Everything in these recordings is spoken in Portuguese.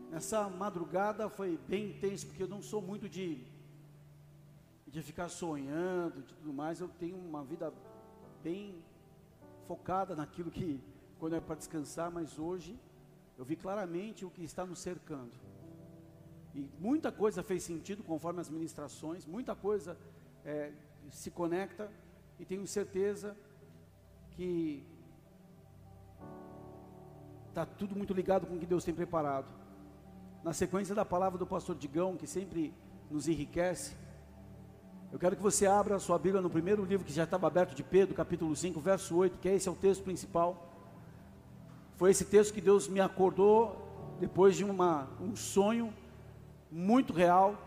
Essa madrugada foi bem intenso, porque eu não sou muito de ficar sonhando e tudo mais. Eu tenho uma vida bem focada naquilo que, quando é para descansar, mas hoje eu vi claramente o que está nos cercando. E muita coisa fez sentido conforme as ministrações, muita coisa se conecta, e tenho certeza que está tudo muito ligado com o que Deus tem preparado. Na sequência da palavra do pastor Digão, que sempre nos enriquece, eu quero que você abra a sua Bíblia no primeiro livro que já estava aberto de Pedro, capítulo 5, verso 8, que esse é o texto principal. Foi esse texto que Deus me acordou depois de um sonho muito real,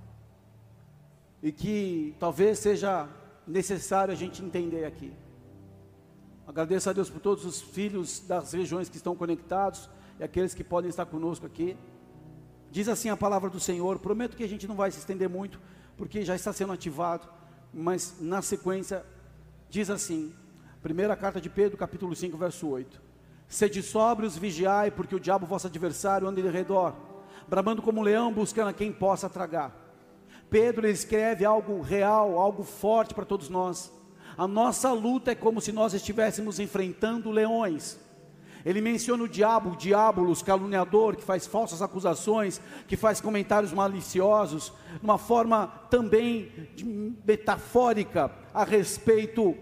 e que talvez seja necessário a gente entender aqui. Agradeço a Deus por todos os filhos das regiões que estão conectados, e aqueles que podem estar conosco aqui. Diz assim a palavra do Senhor. Prometo que a gente não vai se estender muito, porque já está sendo ativado, mas na sequência diz assim, primeira carta de Pedro, capítulo 5, verso 8: sede sóbrios, vigiai, porque o diabo, vosso adversário, anda em redor, bramando como um leão, buscando a quem possa tragar. Pedro, ele escreve algo real, algo forte para todos nós. A nossa luta é como se nós estivéssemos enfrentando leões. Ele menciona o diabo, o diabolos, caluniador, que faz falsas acusações, que faz comentários maliciosos, de uma forma também metafórica, a respeito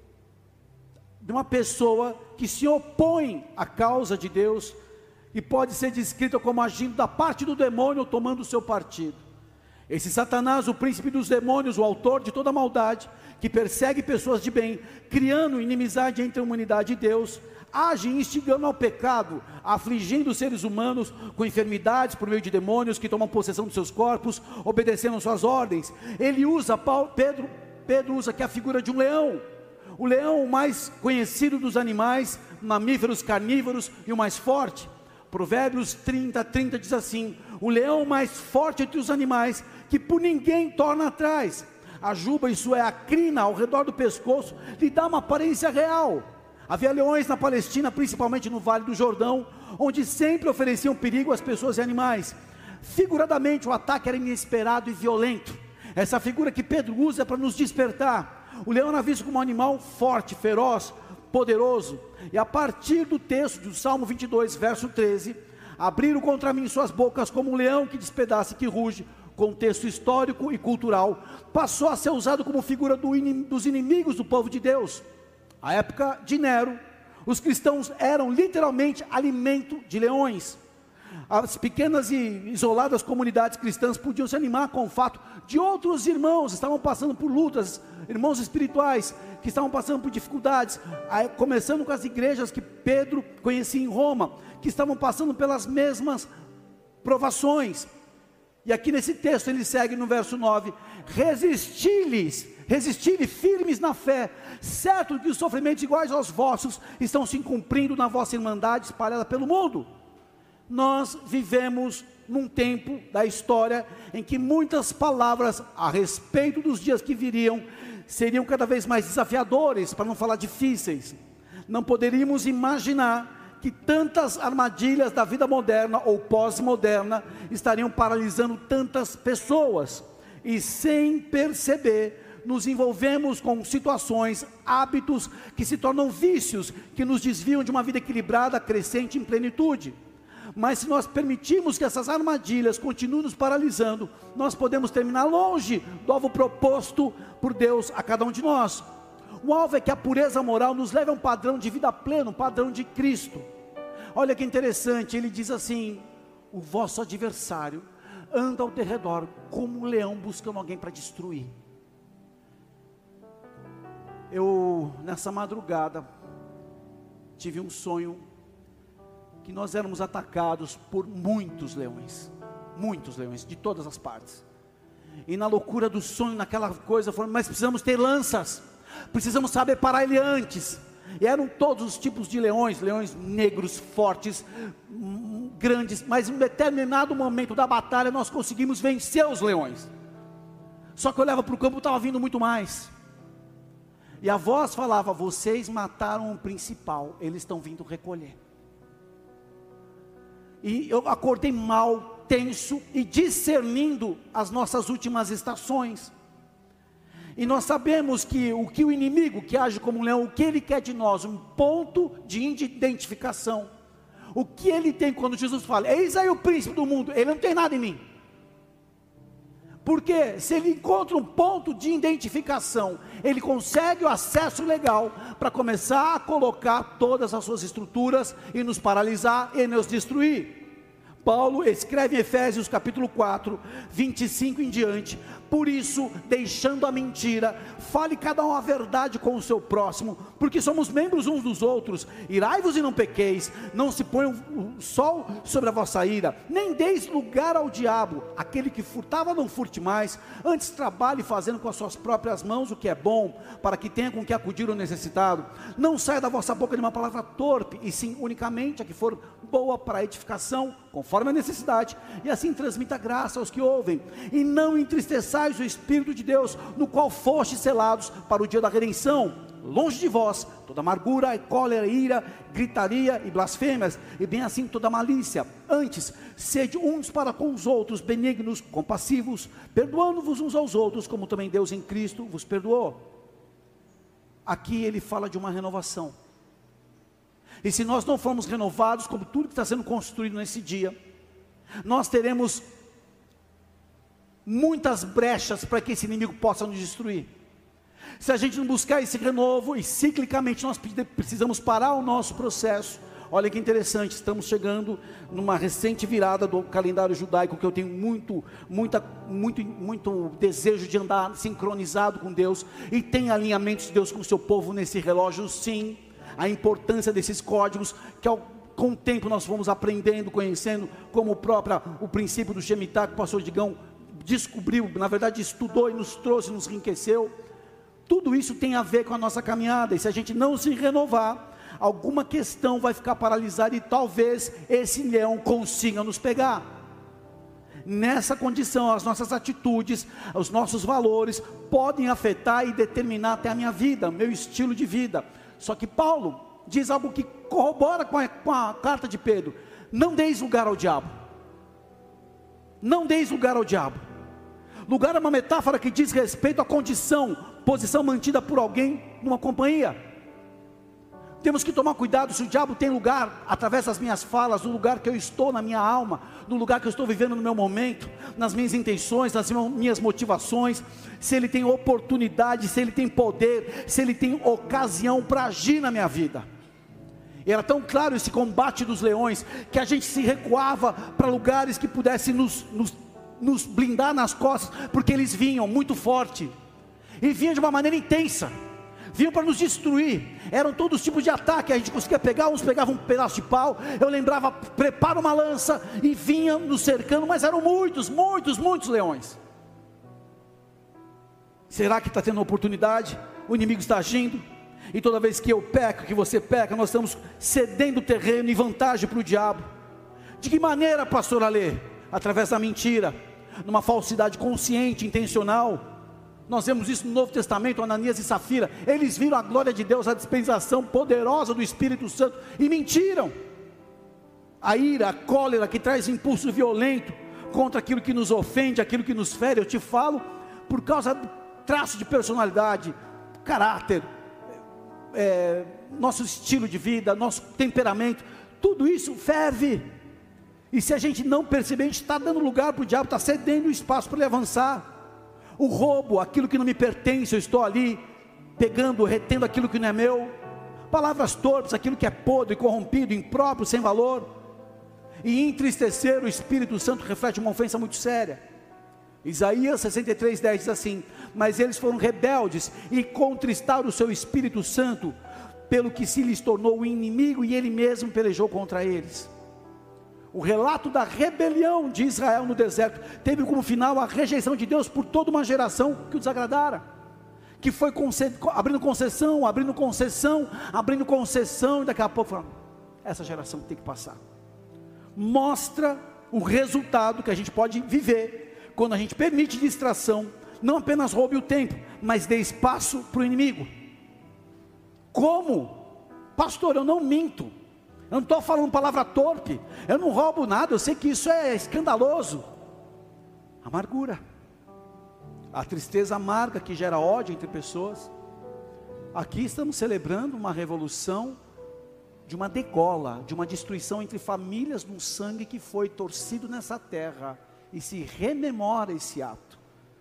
de uma pessoa que se opõe à causa de Deus, e pode ser descrita como agindo da parte do demônio, ou tomando o seu partido. Esse Satanás, o príncipe dos demônios, o autor de toda maldade, que persegue pessoas de bem, criando inimizade entre a humanidade e Deus, age instigando ao pecado, afligindo os seres humanos com enfermidades por meio de demônios que tomam possessão dos seus corpos, obedecendo suas ordens. Ele usa, Pedro usa aqui a figura de um leão, o leão mais conhecido dos animais, mamíferos, carnívoros, e o mais forte. Provérbios 30 diz assim: o leão mais forte entre os animais, que por ninguém torna atrás. A juba, isso é a crina ao redor do pescoço, lhe dá uma aparência real. Havia leões na Palestina, principalmente no Vale do Jordão, onde sempre ofereciam perigo às pessoas e animais. Figuradamente, o ataque era inesperado e violento. Essa figura que Pedro usa para nos despertar. O leão era visto como um animal forte, feroz, poderoso. E a partir do texto do Salmo 22, verso 13, abriram contra mim suas bocas como um leão que despedaça e que ruge. Contexto histórico e cultural, passou a ser usado como figura dos inimigos do povo de Deus. A época de Nero, os cristãos eram literalmente alimento de leões. As pequenas e isoladas comunidades cristãs podiam se animar com o fato de outros irmãos estavam passando por lutas, irmãos espirituais que estavam passando por dificuldades, começando com as igrejas que Pedro conhecia em Roma, que estavam passando pelas mesmas provações. E aqui nesse texto ele segue no verso 9: resisti-lhe firmes na fé, certo que os sofrimentos iguais aos vossos estão se cumprindo na vossa irmandade espalhada pelo mundo. Nós vivemos num tempo da história em que muitas palavras a respeito dos dias que viriam seriam cada vez mais desafiadores, para não falar difíceis. Não poderíamos imaginar que tantas armadilhas da vida moderna ou pós-moderna estariam paralisando tantas pessoas, e sem perceber, nos envolvemos com situações, hábitos que se tornam vícios, que nos desviam de uma vida equilibrada, crescente em plenitude. Mas se nós permitirmos que essas armadilhas continuem nos paralisando, nós podemos terminar longe do alvo proposto por Deus a cada um de nós. O alvo é que a pureza moral nos leve a um padrão de vida pleno, um padrão de Cristo. Olha que interessante, ele diz assim: o vosso adversário anda ao derredor como um leão buscando alguém para destruir. Eu, nessa madrugada, tive um sonho, que nós éramos atacados por muitos leões, de todas as partes. E na loucura do sonho, naquela coisa, falando: mas precisamos ter lanças, precisamos saber parar ele antes. E eram todos os tipos de leões, leões negros, fortes, grandes, mas em um determinado momento da batalha, nós conseguimos vencer os leões. Só que eu olhava para o campo, estava vindo muito mais. E a voz falava: vocês mataram o principal, eles estão vindo recolher. e eu acordei mal, tenso e discernindo as nossas últimas estações. E nós sabemos que o inimigo que age como um leão, o que ele quer de nós, um ponto de identificação. O que ele tem quando Jesus fala, eis aí o príncipe do mundo, ele não tem nada em mim. Porque se ele encontra um ponto de identificação, ele consegue o acesso legal para começar a colocar todas as suas estruturas e nos paralisar e nos destruir. Paulo escreve em Efésios capítulo 4, 25 em diante: por isso, deixando a mentira, fale cada um a verdade com o seu próximo, porque somos membros uns dos outros. Irai-vos e não pequeis, não se ponha o sol sobre a vossa ira, nem deis lugar ao diabo. Aquele que furtava não furte mais, antes trabalhe fazendo com as suas próprias mãos o que é bom, para que tenha com que acudir o necessitado. Não saia da vossa boca nenhuma palavra torpe, e sim unicamente a que for boa para a edificação, conforme a necessidade, e assim transmita graça aos que ouvem. E não entristeçais o Espírito de Deus, no qual fostes selados para o dia da redenção. Longe de vós toda amargura, cólera, ira, gritaria e blasfêmias, e bem assim toda malícia. Antes, sede uns para com os outros benignos, compassivos, perdoando-vos uns aos outros, como também Deus em Cristo vos perdoou. Aqui ele fala de uma renovação. E se nós não formos renovados, como tudo que está sendo construído nesse dia, nós teremos muitas brechas para que esse inimigo possa nos destruir. Se a gente não buscar esse renovo, e ciclicamente nós precisamos parar o nosso processo. Olha que interessante, estamos chegando numa recente virada do calendário judaico, que eu tenho muito desejo de andar sincronizado com Deus, e tem alinhamentos de Deus com o seu povo nesse relógio, sim. A importância desses códigos, que com o tempo nós vamos aprendendo, conhecendo, como o princípio do Shemitah, que o pastor Digão descobriu, na verdade estudou e nos trouxe, nos enriqueceu. Tudo isso tem a ver com a nossa caminhada, e se a gente não se renovar, alguma questão vai ficar paralisada, e talvez esse leão consiga nos pegar. Nessa condição, as nossas atitudes, os nossos valores, podem afetar e determinar até a minha vida, meu estilo de vida. Só que Paulo diz algo que corrobora com a carta de Pedro: não deis lugar ao diabo. Não deis lugar ao diabo. Lugar é uma metáfora que diz respeito à condição, posição mantida por alguém numa companhia. Temos que tomar cuidado se o diabo tem lugar através das minhas falas, no lugar que eu estou na minha alma, no lugar que eu estou vivendo no meu momento, nas minhas intenções, nas minhas motivações, se ele tem oportunidade, se ele tem poder, se ele tem ocasião para agir na minha vida. E era tão claro esse combate dos leões, que a gente se recuava para lugares que pudessem nos blindar nas costas, porque eles vinham muito forte, e vinham de uma maneira intensa, vinham para nos destruir. Eram todos os tipos de ataque, a gente conseguia pegar, uns pegavam um pedaço de pau, eu lembrava, prepara uma lança, e vinha nos cercando, mas eram muitos leões. Será que está tendo oportunidade? O inimigo está agindo, e toda vez que eu peco, que você peca, nós estamos cedendo terreno e vantagem para o diabo. De que maneira, pastor Alê? Através da mentira, numa falsidade consciente, intencional. Nós vemos isso no Novo Testamento, Ananias e Safira. Eles viram a glória de Deus, a dispensação poderosa do Espírito Santo, e mentiram. A ira, a cólera que traz impulso violento contra aquilo que nos ofende, aquilo que nos fere. Eu te falo por causa do traço de personalidade, caráter, nosso estilo de vida, nosso temperamento, tudo isso ferve. E se a gente não perceber, a gente está dando lugar para o diabo, está cedendo espaço para ele avançar. O roubo, aquilo que não me pertence, eu estou ali pegando, retendo aquilo que não é meu. Palavras torpes, aquilo que é podre, corrompido, impróprio, sem valor. E entristecer o Espírito Santo reflete uma ofensa muito séria. Isaías 63:10 diz assim: mas eles foram rebeldes e contristaram o seu Espírito Santo, pelo que se lhes tornou o inimigo, e ele mesmo pelejou contra eles. O relato da rebelião de Israel no deserto teve como final a rejeição de Deus por toda uma geração que o desagradara, que foi abrindo concessão, e daqui a pouco falando, essa geração tem que passar. Mostra o resultado que a gente pode viver quando a gente permite distração, não apenas roube o tempo, mas dê espaço para o inimigo. Como? Pastor, eu não minto. Eu não estou falando palavra torpe, eu não roubo nada, eu sei que isso é escandaloso. Amargura, a tristeza amarga que gera ódio entre pessoas. Aqui estamos celebrando uma revolução, de uma degola, de uma destruição entre famílias, de um sangue que foi torcido nessa terra, e se rememora esse ato.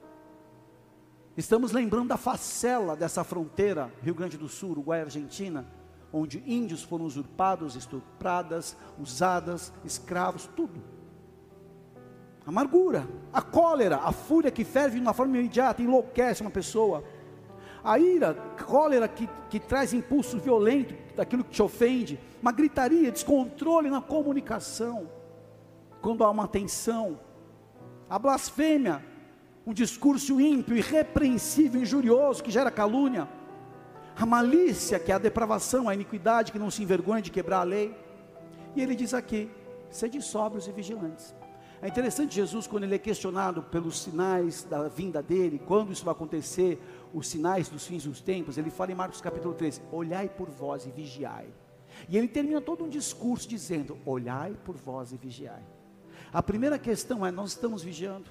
Estamos lembrando da facela dessa fronteira, Rio Grande do Sul, Uruguai, Argentina, onde índios foram usurpados, estupradas, usadas, escravos, tudo. Amargura, a cólera, a fúria que ferve de uma forma imediata, enlouquece uma pessoa. A ira, cólera que traz impulso violento daquilo que te ofende, uma gritaria, descontrole na comunicação, quando há uma tensão. A blasfêmia, um discurso ímpio, irrepreensível, injurioso, que gera calúnia. A malícia, que é a depravação, a iniquidade, que não se envergonha de quebrar a lei. E ele diz aqui, sede sóbrios e vigilantes. É interessante Jesus, quando ele é questionado pelos sinais da vinda dele, quando isso vai acontecer, os sinais dos fins dos tempos, ele fala em Marcos capítulo 13, olhai por vós e vigiai. E ele termina todo um discurso dizendo, olhai por vós e vigiai. A primeira questão é, nós estamos vigiando?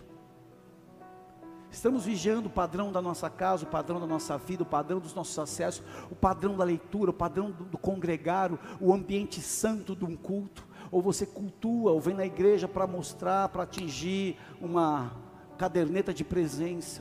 Estamos vigiando o padrão da nossa casa, o padrão da nossa vida, o padrão dos nossos acessos, o padrão da leitura, o padrão do congregar, o ambiente santo de um culto? Ou você cultua, ou vem na igreja para mostrar, para atingir uma caderneta de presença?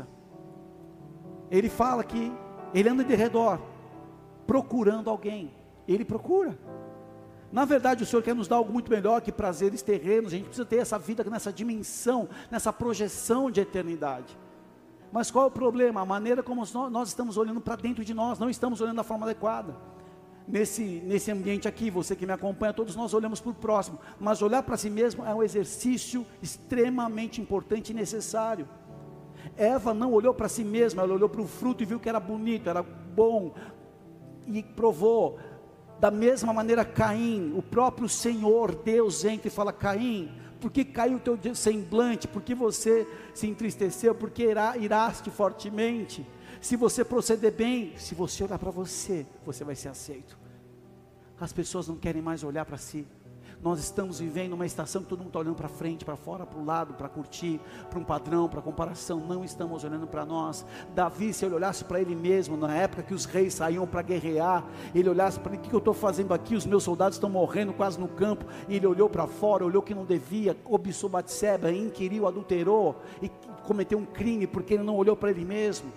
Ele fala que ele anda de redor, procurando alguém. Ele procura. Na verdade o Senhor quer nos dar algo muito melhor que prazeres terrenos. A gente precisa ter essa vida nessa dimensão, nessa projeção de eternidade. Mas qual é o problema? A maneira como nós estamos olhando para dentro de nós, não estamos olhando da forma adequada. Nesse ambiente aqui, você que me acompanha, todos nós olhamos para o próximo, mas olhar para si mesmo é um exercício extremamente importante e necessário. Eva não olhou para si mesma, ela olhou para o fruto e viu que era bonito, era bom, e provou. Da mesma maneira Caim, o próprio Senhor Deus entra e fala, Caim, por que caiu o teu semblante? Por que você se entristeceu? Por que iraste fortemente? Se você proceder bem, se você olhar para você, você vai ser aceito. As pessoas não querem mais olhar para si. Nós estamos vivendo uma estação que todo mundo está olhando para frente, para fora, para o lado, para curtir, para um padrão, para comparação. Não estamos olhando para nós. Davi, se ele olhasse para ele mesmo, na época que os reis saíam para guerrear, ele olhasse para ele, o que eu estou fazendo aqui? Os meus soldados estão morrendo quase no campo. E ele olhou para fora, olhou que não devia, cobiçou Batseba, inquiriu, adulterou e cometeu um crime porque ele não olhou para ele mesmo.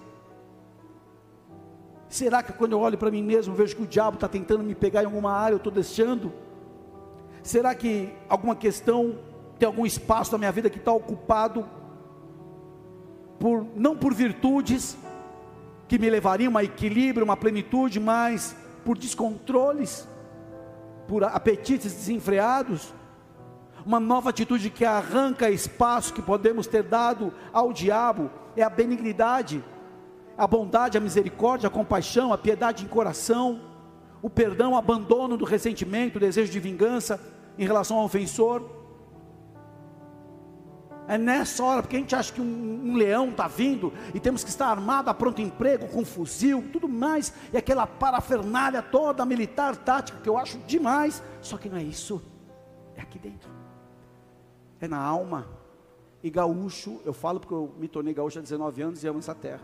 Será que quando eu olho para mim mesmo, vejo que o diabo está tentando me pegar em alguma área, eu estou deixando? Será que alguma questão, tem algum espaço na minha vida que está ocupado, não por virtudes, que me levariam a equilíbrio, uma plenitude, mas por descontroles, por apetites desenfreados? Uma nova atitude que arranca espaço que podemos ter dado ao diabo, é a benignidade, a bondade, a misericórdia, a compaixão, a piedade em coração, o perdão, o abandono do ressentimento, o desejo de vingança em relação ao ofensor. É nessa hora, porque a gente acha que um leão está vindo e temos que estar armado a pronto emprego, com fuzil, tudo mais, e aquela parafernália toda militar, tática, que eu acho demais, só que não é isso, é aqui dentro, é na alma. E gaúcho, eu falo porque eu me tornei gaúcho há 19 anos e amo essa terra,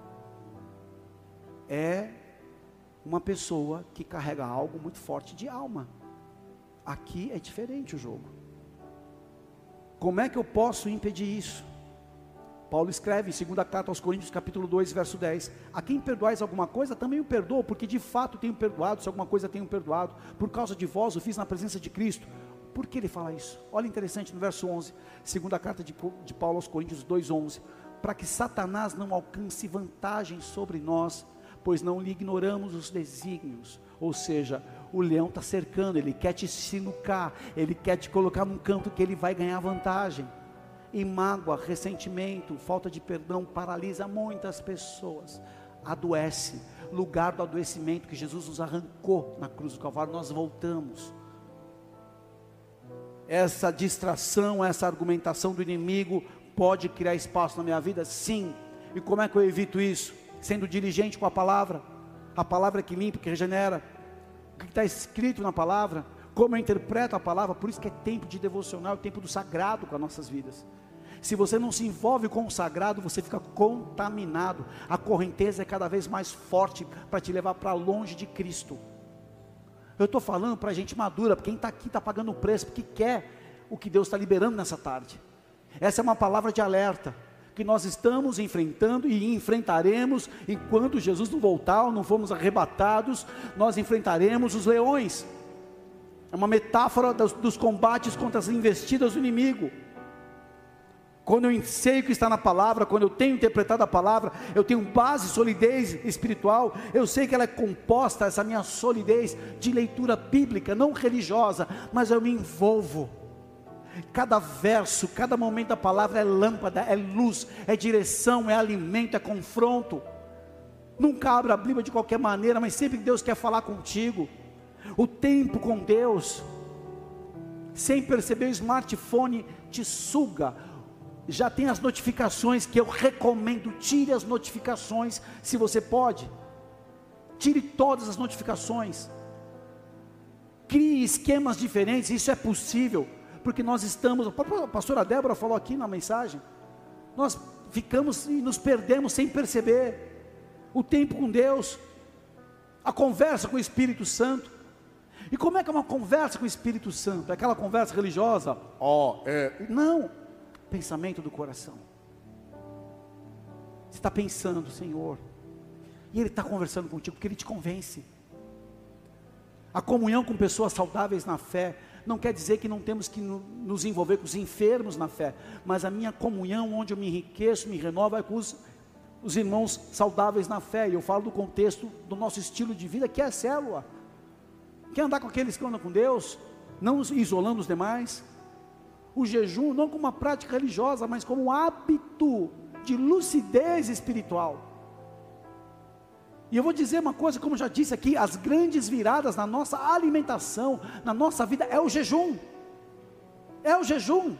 é uma pessoa que carrega algo muito forte de alma. Aqui é diferente o jogo. Como é que eu posso impedir isso? Paulo escreve em 2ª carta aos Coríntios, capítulo 2, verso 10, a quem perdoais alguma coisa, também o perdoo, porque de fato tenho perdoado, se alguma coisa tenho perdoado, por causa de vós o fiz na presença de Cristo. Por que ele fala isso? Olha interessante no verso 11, 2ª carta de Paulo aos Coríntios 2, 11, para que Satanás não alcance vantagem sobre nós, pois não lhe ignoramos os desígnios. Ou seja, o leão está cercando, ele quer te sinucar, ele quer te colocar num canto que ele vai ganhar vantagem. E mágoa, ressentimento, falta de perdão paralisa muitas pessoas, adoece. Lugar do adoecimento que Jesus nos arrancou na cruz do Calvário, nós voltamos. Essa distração, essa argumentação do inimigo pode criar espaço na minha vida? Sim. E como é que eu evito isso? Sendo diligente com a palavra que limpa, que regenera, o que está escrito na palavra, como eu interpreto a palavra. Por isso que é tempo de devocional, é tempo do sagrado com as nossas vidas. Se você não se envolve com o sagrado, você fica contaminado. A correnteza é cada vez mais forte para te levar para longe de Cristo. Eu estou falando para gente madura, porque quem está aqui está pagando o preço, porque quer o que Deus está liberando nessa tarde. Essa é uma palavra de alerta, que nós estamos enfrentando e enfrentaremos, enquanto Jesus não voltar, ou não formos arrebatados, nós enfrentaremos os leões. É uma metáfora dos combates contra as investidas do inimigo. Quando eu sei o que está na palavra, quando eu tenho interpretado a palavra, eu tenho base, solidez espiritual, eu sei que ela é composta, essa minha solidez, de leitura bíblica, não religiosa, mas eu me envolvo. Cada verso, cada momento da palavra é lâmpada, é luz, é direção, é alimento, é confronto. Nunca abra a Bíblia de qualquer maneira, mas sempre que Deus quer falar contigo. O tempo com Deus, sem perceber, o smartphone te suga. Já tem as notificações que eu recomendo, tire as notificações, se você pode, tire todas as notificações, crie esquemas diferentes, isso é possível, porque nós estamos, a pastora Débora falou aqui na mensagem, nós ficamos e nos perdemos sem perceber, o tempo com Deus, a conversa com o Espírito Santo. E como é que é uma conversa com o Espírito Santo? É aquela conversa religiosa? Não, pensamento do coração. Você está pensando, Senhor, e Ele está conversando contigo, porque Ele te convence. A comunhão com pessoas saudáveis na fé, não quer dizer que não temos que nos envolver com os enfermos na fé, mas a minha comunhão, onde eu me enriqueço, me renovo, é com os irmãos saudáveis na fé. E eu falo do contexto do nosso estilo de vida, que é a célula. Quer andar com aqueles que andam com Deus, não isolando os demais. O jejum não como uma prática religiosa, mas como um hábito de lucidez espiritual. E eu vou dizer uma coisa, como já disse aqui, as grandes viradas na nossa alimentação, na nossa vida, é o jejum. É o jejum.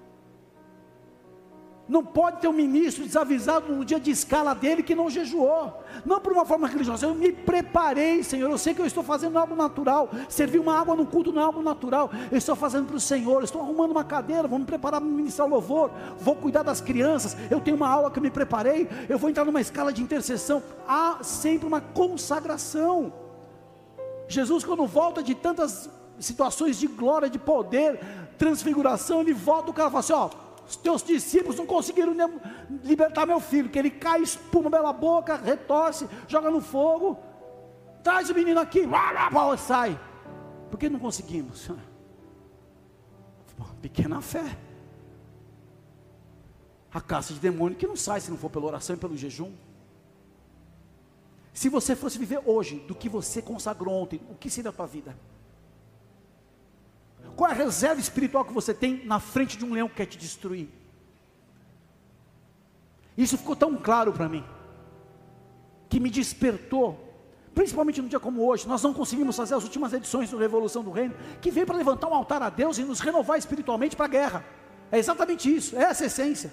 Não pode ter um ministro desavisado no dia de escala dele que não jejuou, não por uma forma religiosa. Eu me preparei, Senhor, eu sei que eu estou fazendo algo natural, servir uma água no culto não é algo natural, eu estou fazendo para o Senhor, eu estou arrumando uma cadeira, vou me preparar para ministrar louvor, vou cuidar das crianças, eu tenho uma aula que eu me preparei, eu vou entrar numa escala de intercessão. Há sempre uma consagração. Jesus, quando volta de tantas situações de glória, de poder, transfiguração, ele volta, o cara fala assim, ó, os teus discípulos não conseguiram libertar meu filho, que ele cai, espuma pela boca, retorce, joga no fogo, traz o menino aqui, sai, por que não conseguimos? Pequena fé, a caça de demônio que não sai se não for pela oração e pelo jejum. Se você fosse viver hoje do que você consagrou ontem, o que seria a tua vida? Qual é a reserva espiritual que você tem na frente de um leão que quer te destruir? Isso ficou tão claro para mim, que me despertou, principalmente num dia como hoje. Nós não conseguimos fazer as últimas edições do Revolução do Reino, que veio para levantar um altar a Deus e nos renovar espiritualmente para a guerra. É exatamente isso, é essa a essência.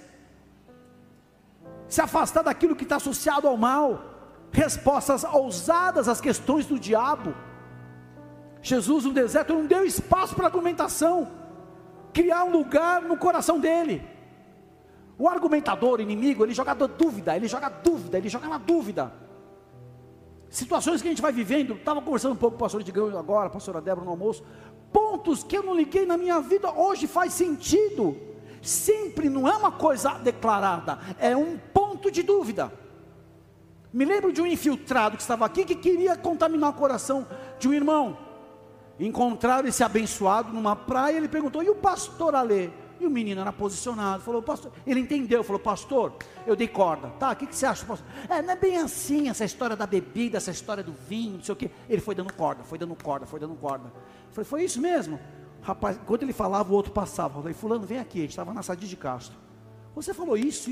Se afastar daquilo que está associado ao mal, respostas ousadas às questões do diabo. Jesus no deserto não deu espaço para argumentação, criar um lugar no coração dele. O argumentador, o inimigo, ele joga dúvida, ele joga na dúvida. Situações que a gente vai vivendo, estava conversando um pouco com o pastor Digão agora, a pastora Débora no almoço, pontos que eu não liguei na minha vida, hoje faz sentido, sempre não é uma coisa declarada, é um ponto de dúvida. Me lembro de um infiltrado que estava aqui, que queria contaminar o coração de um irmão. Encontraram esse abençoado numa praia, ele perguntou, e o pastor Alê? E o menino era posicionado, falou, pastor, ele entendeu, falou, pastor, eu dei corda, tá, o que você acha, pastor? Não é bem assim, essa história da bebida, essa história do vinho, não sei o que. Ele foi dando corda. Eu falei, foi isso mesmo? Rapaz, enquanto ele falava, o outro passava. Eu falei, fulano, vem aqui, a gente estava na Sadia de Castro. Você falou isso.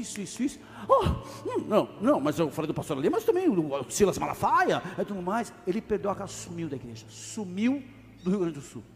Não, mas eu falei do pastor Alê, mas também o Silas Malafaia, e tudo mais. Ele perdeu a casa, sumiu da igreja, sumiu do Rio Grande do Sul.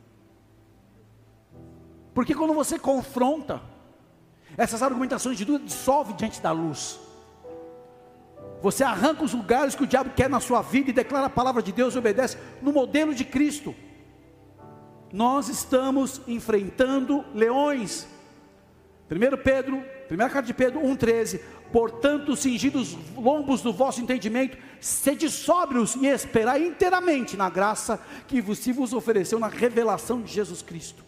Porque quando você confronta, essas argumentações de dúvida, dissolve diante da luz. Você arranca os lugares que o diabo quer na sua vida e declara a palavra de Deus e obedece no modelo de Cristo. nós estamos enfrentando leões. Primeira carta de Pedro 1,13, portanto, cingidos os lombos do vosso entendimento, sede sóbrios e esperai inteiramente na graça que se vos ofereceu na revelação de Jesus Cristo.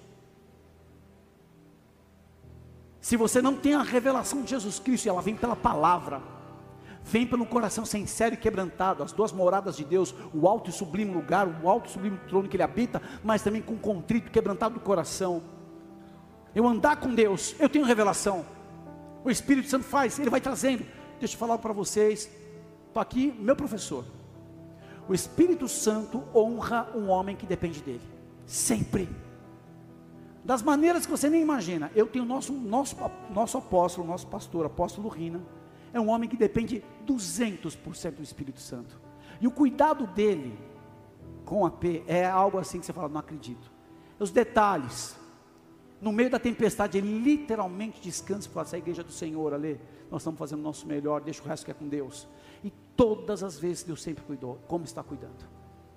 Se você não tem a revelação de Jesus Cristo, e ela vem pela palavra, vem pelo coração sincero e quebrantado, as duas moradas de Deus, o alto e sublime lugar, o alto e sublime trono que Ele habita, mas também com contrito e quebrantado do coração. Eu andar com Deus, eu tenho revelação, o Espírito Santo faz, Ele vai trazendo. Deixa eu falar para vocês, estou aqui, meu professor, o Espírito Santo honra um homem que depende dele, sempre, das maneiras que você nem imagina. Eu tenho nosso apóstolo, nosso pastor, apóstolo Rina, é um homem que depende 200% do Espírito Santo, e o cuidado dele com a P é algo assim que você fala, não acredito, os detalhes, no meio da tempestade, ele literalmente descansa e fala, essa é a igreja do Senhor, Ale, nós estamos fazendo o nosso melhor, deixa o resto que é com Deus, e todas as vezes Deus sempre cuidou, como está cuidando.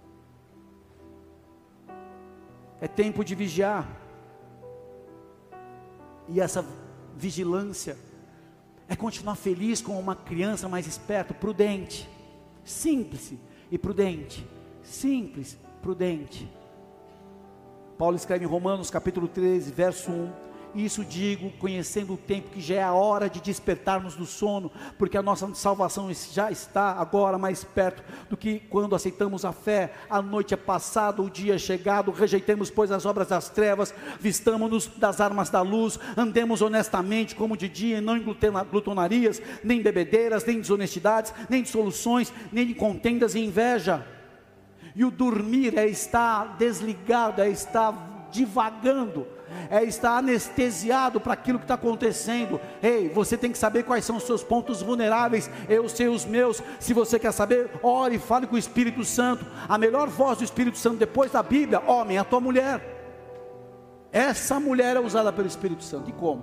É tempo de vigiar, e essa vigilância é continuar feliz como uma criança mais esperta, prudente, simples e prudente, simples, prudente. Paulo escreve em Romanos capítulo 13, verso 1, isso digo, conhecendo o tempo, que já é a hora de despertarmos do sono, porque a nossa salvação já está agora mais perto do que quando aceitamos a fé. A noite é passada, o dia é chegado, rejeitemos pois as obras das trevas, vistamo-nos das armas da luz, andemos honestamente como de dia, não em glutonarias, nem bebedeiras, nem desonestidades, nem dissoluções, nem de contendas e inveja. E o dormir é estar desligado, é estar divagando, é estar anestesiado para aquilo que está acontecendo. Ei, você tem que saber quais são os seus pontos vulneráveis, eu sei os meus. Se você quer saber, ore e fale com o Espírito Santo. A melhor voz do Espírito Santo depois da Bíblia, homem, é a tua mulher. Essa mulher é usada pelo Espírito Santo. E como?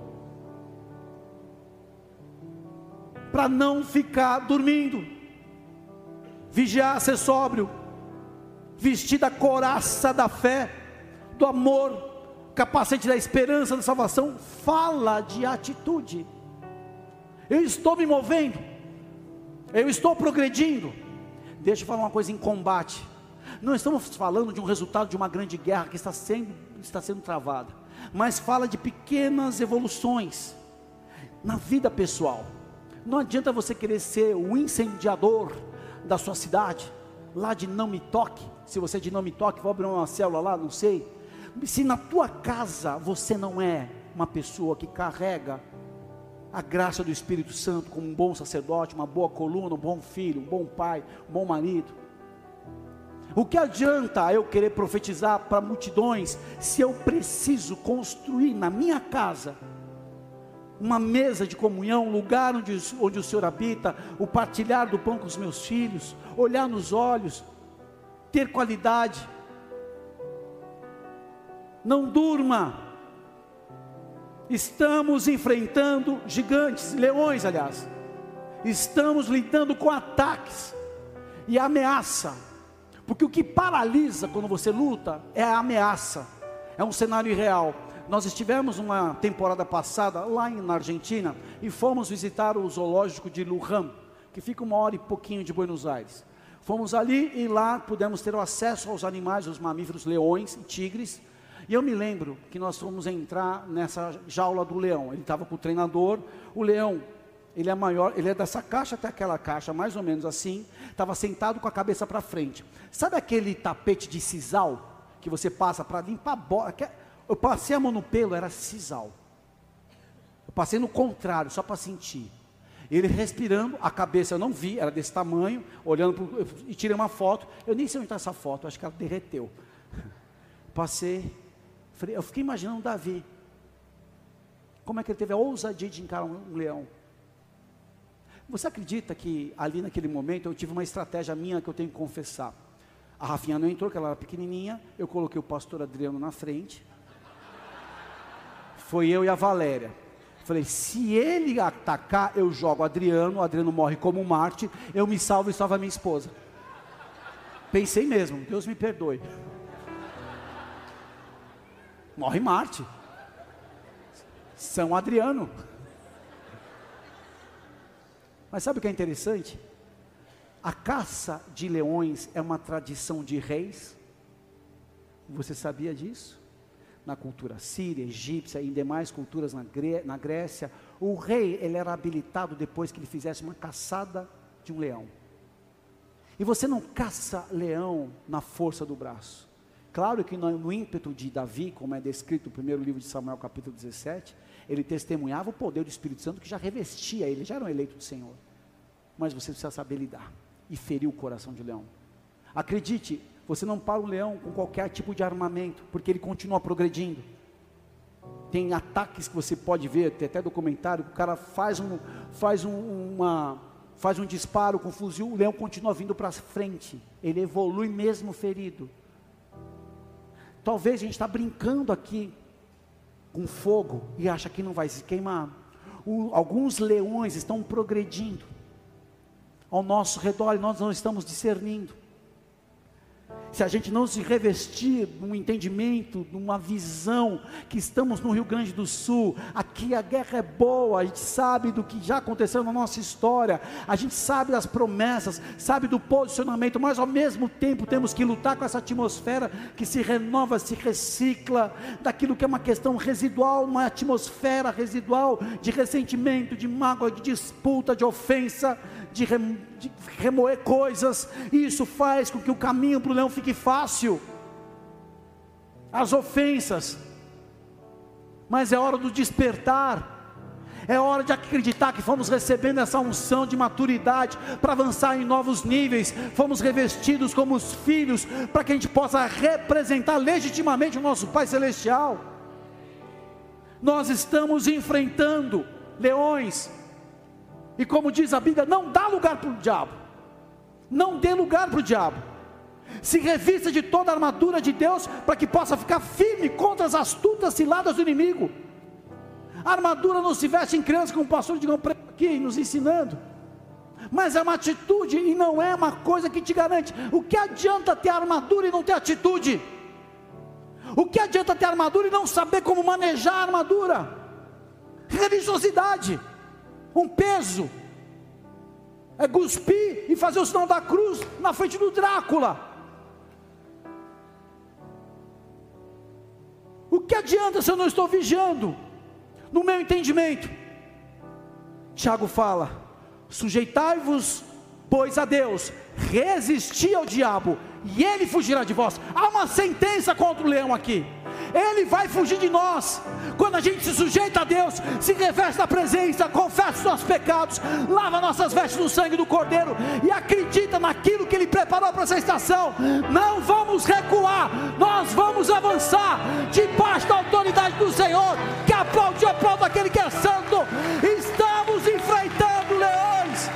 Para não ficar dormindo, vigiar, ser sóbrio, vestir da couraça da fé, do amor, capacete da esperança, da salvação. Fala de atitude. Eu estou me movendo, eu estou progredindo. Deixa eu falar uma coisa em combate. Não estamos falando de um resultado de uma grande guerra que está sendo travada, mas fala de pequenas evoluções na vida pessoal. Não adianta você querer ser o incendiador da sua cidade, lá de Não Me Toque. Se você é de Não Me Toque, vou abrir uma célula lá, não sei. Se na tua casa você não é uma pessoa que carrega a graça do Espírito Santo como um bom sacerdote, uma boa coluna, um bom filho, um bom pai, um bom marido, o que adianta eu querer profetizar para multidões, se eu preciso construir na minha casa uma mesa de comunhão, um lugar onde o Senhor habita, o partilhar do pão com os meus filhos, olhar nos olhos, ter qualidade. Não durma. Estamos enfrentando gigantes, leões aliás, estamos lidando com ataques e ameaça, porque o que paralisa quando você luta é a ameaça, é um cenário irreal. Nós estivemos uma temporada passada lá na Argentina e fomos visitar o zoológico de Luján, que fica 1 hora e pouquinho de Buenos Aires. Fomos ali e lá pudemos ter o acesso aos animais, os mamíferos, leões e tigres. E eu me lembro que nós fomos entrar nessa jaula do leão. Ele estava com o treinador. O leão, ele é maior, ele é dessa caixa até aquela caixa, mais ou menos assim. Estava sentado com a cabeça para frente. Sabe aquele tapete de sisal que você passa para limpar a bola? Eu passei a mão no pelo, era sisal. Eu passei no contrário, só para sentir. Ele respirando, a cabeça eu não vi, era desse tamanho, olhando e tirei uma foto. Eu nem sei onde está essa foto, acho que ela derreteu. Passei, eu fiquei imaginando Davi, como é que ele teve a ousadia de encarar um leão. Você acredita que ali naquele momento eu tive uma estratégia minha que eu tenho que confessar? A Rafinha não entrou, que ela era pequenininha, eu coloquei o pastor Adriano na frente, foi eu e a Valéria. Falei, se ele atacar, eu jogo o Adriano morre como um mártir, eu me salvo e salvo a minha esposa. Pensei mesmo, Deus me perdoe. Morre Marte. São Adriano. Mas sabe o que é interessante? A caça de leões é uma tradição de reis. Você sabia disso? Na cultura síria, egípcia e em demais culturas na Grécia, o rei ele era habilitado depois que ele fizesse uma caçada de um leão. E você não caça leão na força do braço. Claro que no ímpeto de Davi, como é descrito no primeiro livro de Samuel, capítulo 17, ele testemunhava o poder do Espírito Santo que já revestia ele, já era um eleito do Senhor. Mas você precisa saber lidar e ferir o coração de leão. Acredite, você não para um leão com qualquer tipo de armamento, porque ele continua progredindo. Tem ataques que você pode ver, tem até documentário, o cara faz um disparo com fuzil, o leão continua vindo para frente, ele evolui mesmo ferido. Talvez a gente está brincando aqui com fogo e acha que não vai se queimar. Alguns leões estão progredindo ao nosso redor e nós não estamos discernindo. Se a gente não se revestir de um entendimento, de uma visão, que estamos no Rio Grande do Sul, aqui a guerra é boa, a gente sabe do que já aconteceu na nossa história, a gente sabe das promessas, sabe do posicionamento, mas ao mesmo tempo temos que lutar com essa atmosfera que se renova, se recicla, daquilo que é uma questão residual, uma atmosfera residual de ressentimento, de mágoa, de disputa, de ofensa, de remoer coisas. Isso faz com que o caminho para o leão fique fácil, as ofensas. Mas é hora do despertar, é hora de acreditar que fomos recebendo essa unção de maturidade para avançar em novos níveis, fomos revestidos como os filhos, para que a gente possa representar legitimamente o nosso Pai Celestial. Nós estamos enfrentando leões, e como diz a Bíblia, não dá lugar para o diabo, não dê lugar para o diabo, se revista de toda a armadura de Deus, para que possa ficar firme contra as astutas ciladas do inimigo. A armadura não se veste em criança, como o pastor Digão aqui nos ensinando, mas é uma atitude e não é uma coisa que te garante. O que adianta ter armadura e não ter atitude? O que adianta ter armadura e não saber como manejar a armadura? Religiosidade, um peso, é cuspir e fazer o sinal da cruz na frente do Drácula. O que adianta se eu não estou vigiando? No meu entendimento, Tiago fala: sujeitai-vos pois a Deus, resisti ao diabo e ele fugirá de vós. Há uma sentença contra o leão aqui, ele vai fugir de nós. Quando a gente se sujeita a Deus, se reveste da presença, confessa os nossos pecados, lava nossas vestes no sangue do Cordeiro e acredita naquilo que Ele preparou para essa estação, não vamos recuar, nós vamos avançar, debaixo da autoridade do Senhor, que aplaude aquele que é santo. Estamos enfrentando leões.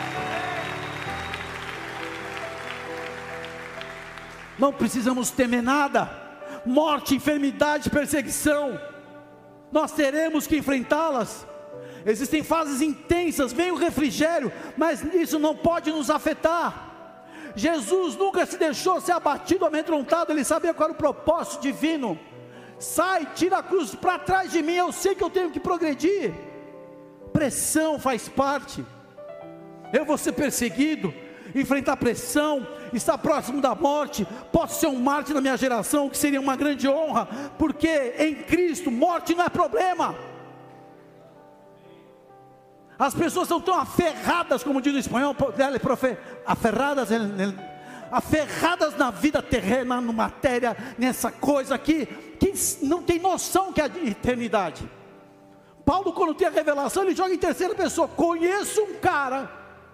Não precisamos temer nada, morte, enfermidade, perseguição, nós teremos que enfrentá-las. Existem fases intensas, vem o refrigério, mas isso não pode nos afetar. Jesus nunca se deixou ser abatido, amedrontado, ele sabia qual era o propósito divino. Sai, tira a cruz para trás de mim, eu sei que eu tenho que progredir. Pressão faz parte, eu vou ser perseguido, enfrentar pressão, estar próximo da morte, posso ser um mártir na minha geração, que seria uma grande honra, porque em Cristo, morte não é problema. As pessoas são tão aferradas, como diz o espanhol, aferradas na vida terrena, na matéria, nessa coisa aqui, que não tem noção que é a eternidade. Paulo, quando tem a revelação, ele joga em terceira pessoa: conheço um cara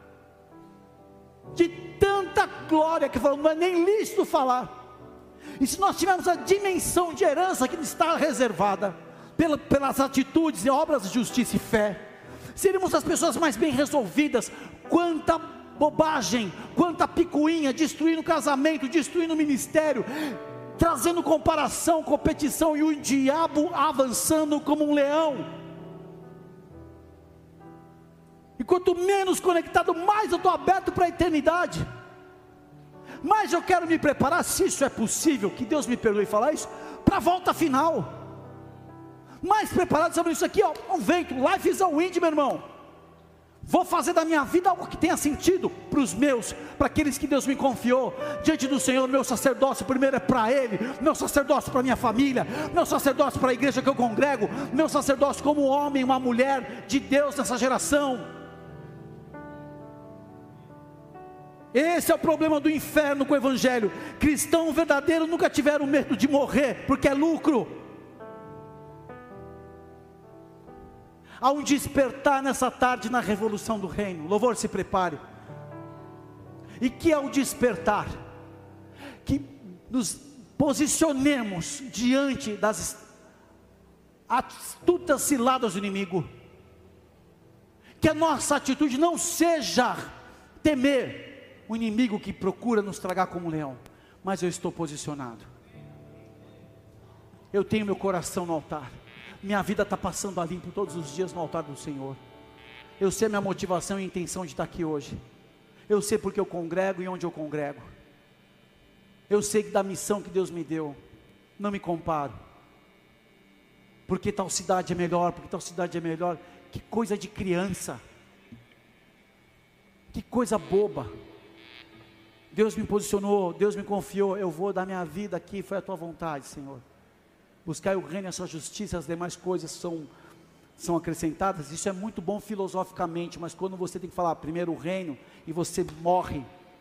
de tanta glória, que falou, não é nem lícito falar. E se nós tivermos a dimensão de herança que está reservada pelas atitudes e obras de justiça e fé, seríamos as pessoas mais bem resolvidas. Quanta bobagem, quanta picuinha, destruindo o casamento, destruindo o ministério, trazendo comparação, competição, e o diabo avançando como um leão. E quanto menos conectado, mais eu estou aberto para a eternidade. Mas eu quero me preparar, se isso é possível, que Deus me perdoe falar isso, para a volta final. mais preparado sobre isso aqui, ó, um vento, life is a wind, meu irmão. Vou fazer da minha vida algo que tenha sentido para os meus, para aqueles que Deus me confiou. Diante do Senhor, meu sacerdócio primeiro é para Ele, meu sacerdócio para minha família, meu sacerdócio para a igreja que eu congrego, meu sacerdócio como homem, uma mulher de Deus nessa geração. Esse é o problema do inferno com o evangelho. Cristão verdadeiro nunca tiveram medo de morrer, porque é lucro. Há um despertar nessa tarde na revolução do reino. Louvor, se prepare. E que é o despertar? Que nos posicionemos diante das astutas ciladas do inimigo. Que a nossa atitude não seja temer o inimigo que procura nos tragar como um leão, mas eu estou posicionado. Eu tenho meu coração no altar. Minha vida está passando a limpo todos os dias no altar do Senhor. Eu sei a minha motivação e intenção de estar aqui hoje. Eu sei porque eu congrego e onde eu congrego. Eu sei da missão que Deus me deu. Não me comparo. Porque tal cidade é melhor, porque tal cidade é melhor. Que coisa de criança. Que coisa boba. Deus me posicionou, Deus me confiou. Eu vou dar minha vida aqui, foi a tua vontade, Senhor. Buscar o reino e a sua justiça, as demais coisas são acrescentadas. Isso é muito bom filosoficamente, mas quando você tem que falar primeiro o reino e você morre,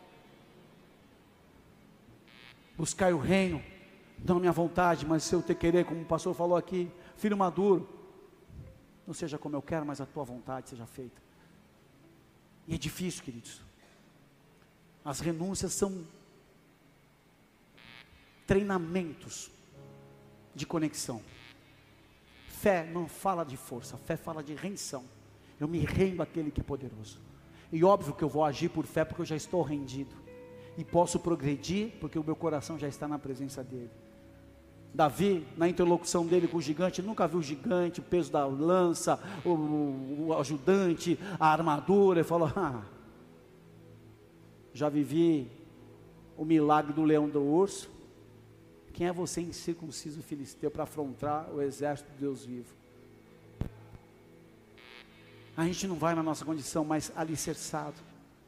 buscar o reino, não a minha vontade, mas se eu te querer, como o pastor falou aqui, filho maduro, não seja como eu quero, mas a tua vontade seja feita. E é difícil, queridos. As renúncias são treinamentos de conexão. Fé não fala de força, fé fala de rendição. Eu me rendo àquele que é poderoso. E óbvio que eu vou agir por fé, porque eu já estou rendido. E posso progredir, porque o meu coração já está na presença dele. Davi, na interlocução dele com o gigante, nunca viu o gigante, o peso da lança, o ajudante, a armadura. Ele falou, já vivi o milagre do leão do urso. Quem é você, incircunciso filisteu, para afrontar o exército de Deus vivo? A gente não vai na nossa condição mais alicerçado.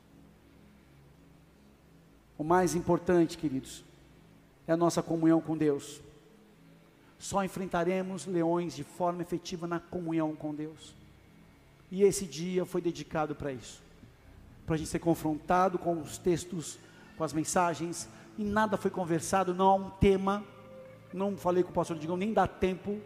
O mais importante, queridos, é a nossa comunhão com Deus. Só enfrentaremos leões de forma efetiva na comunhão com Deus. E esse dia foi dedicado para isso. Para a gente ser confrontado com os textos, com as mensagens, e nada foi conversado, não há um tema. Não falei com o pastor Digão, nem dá tempo.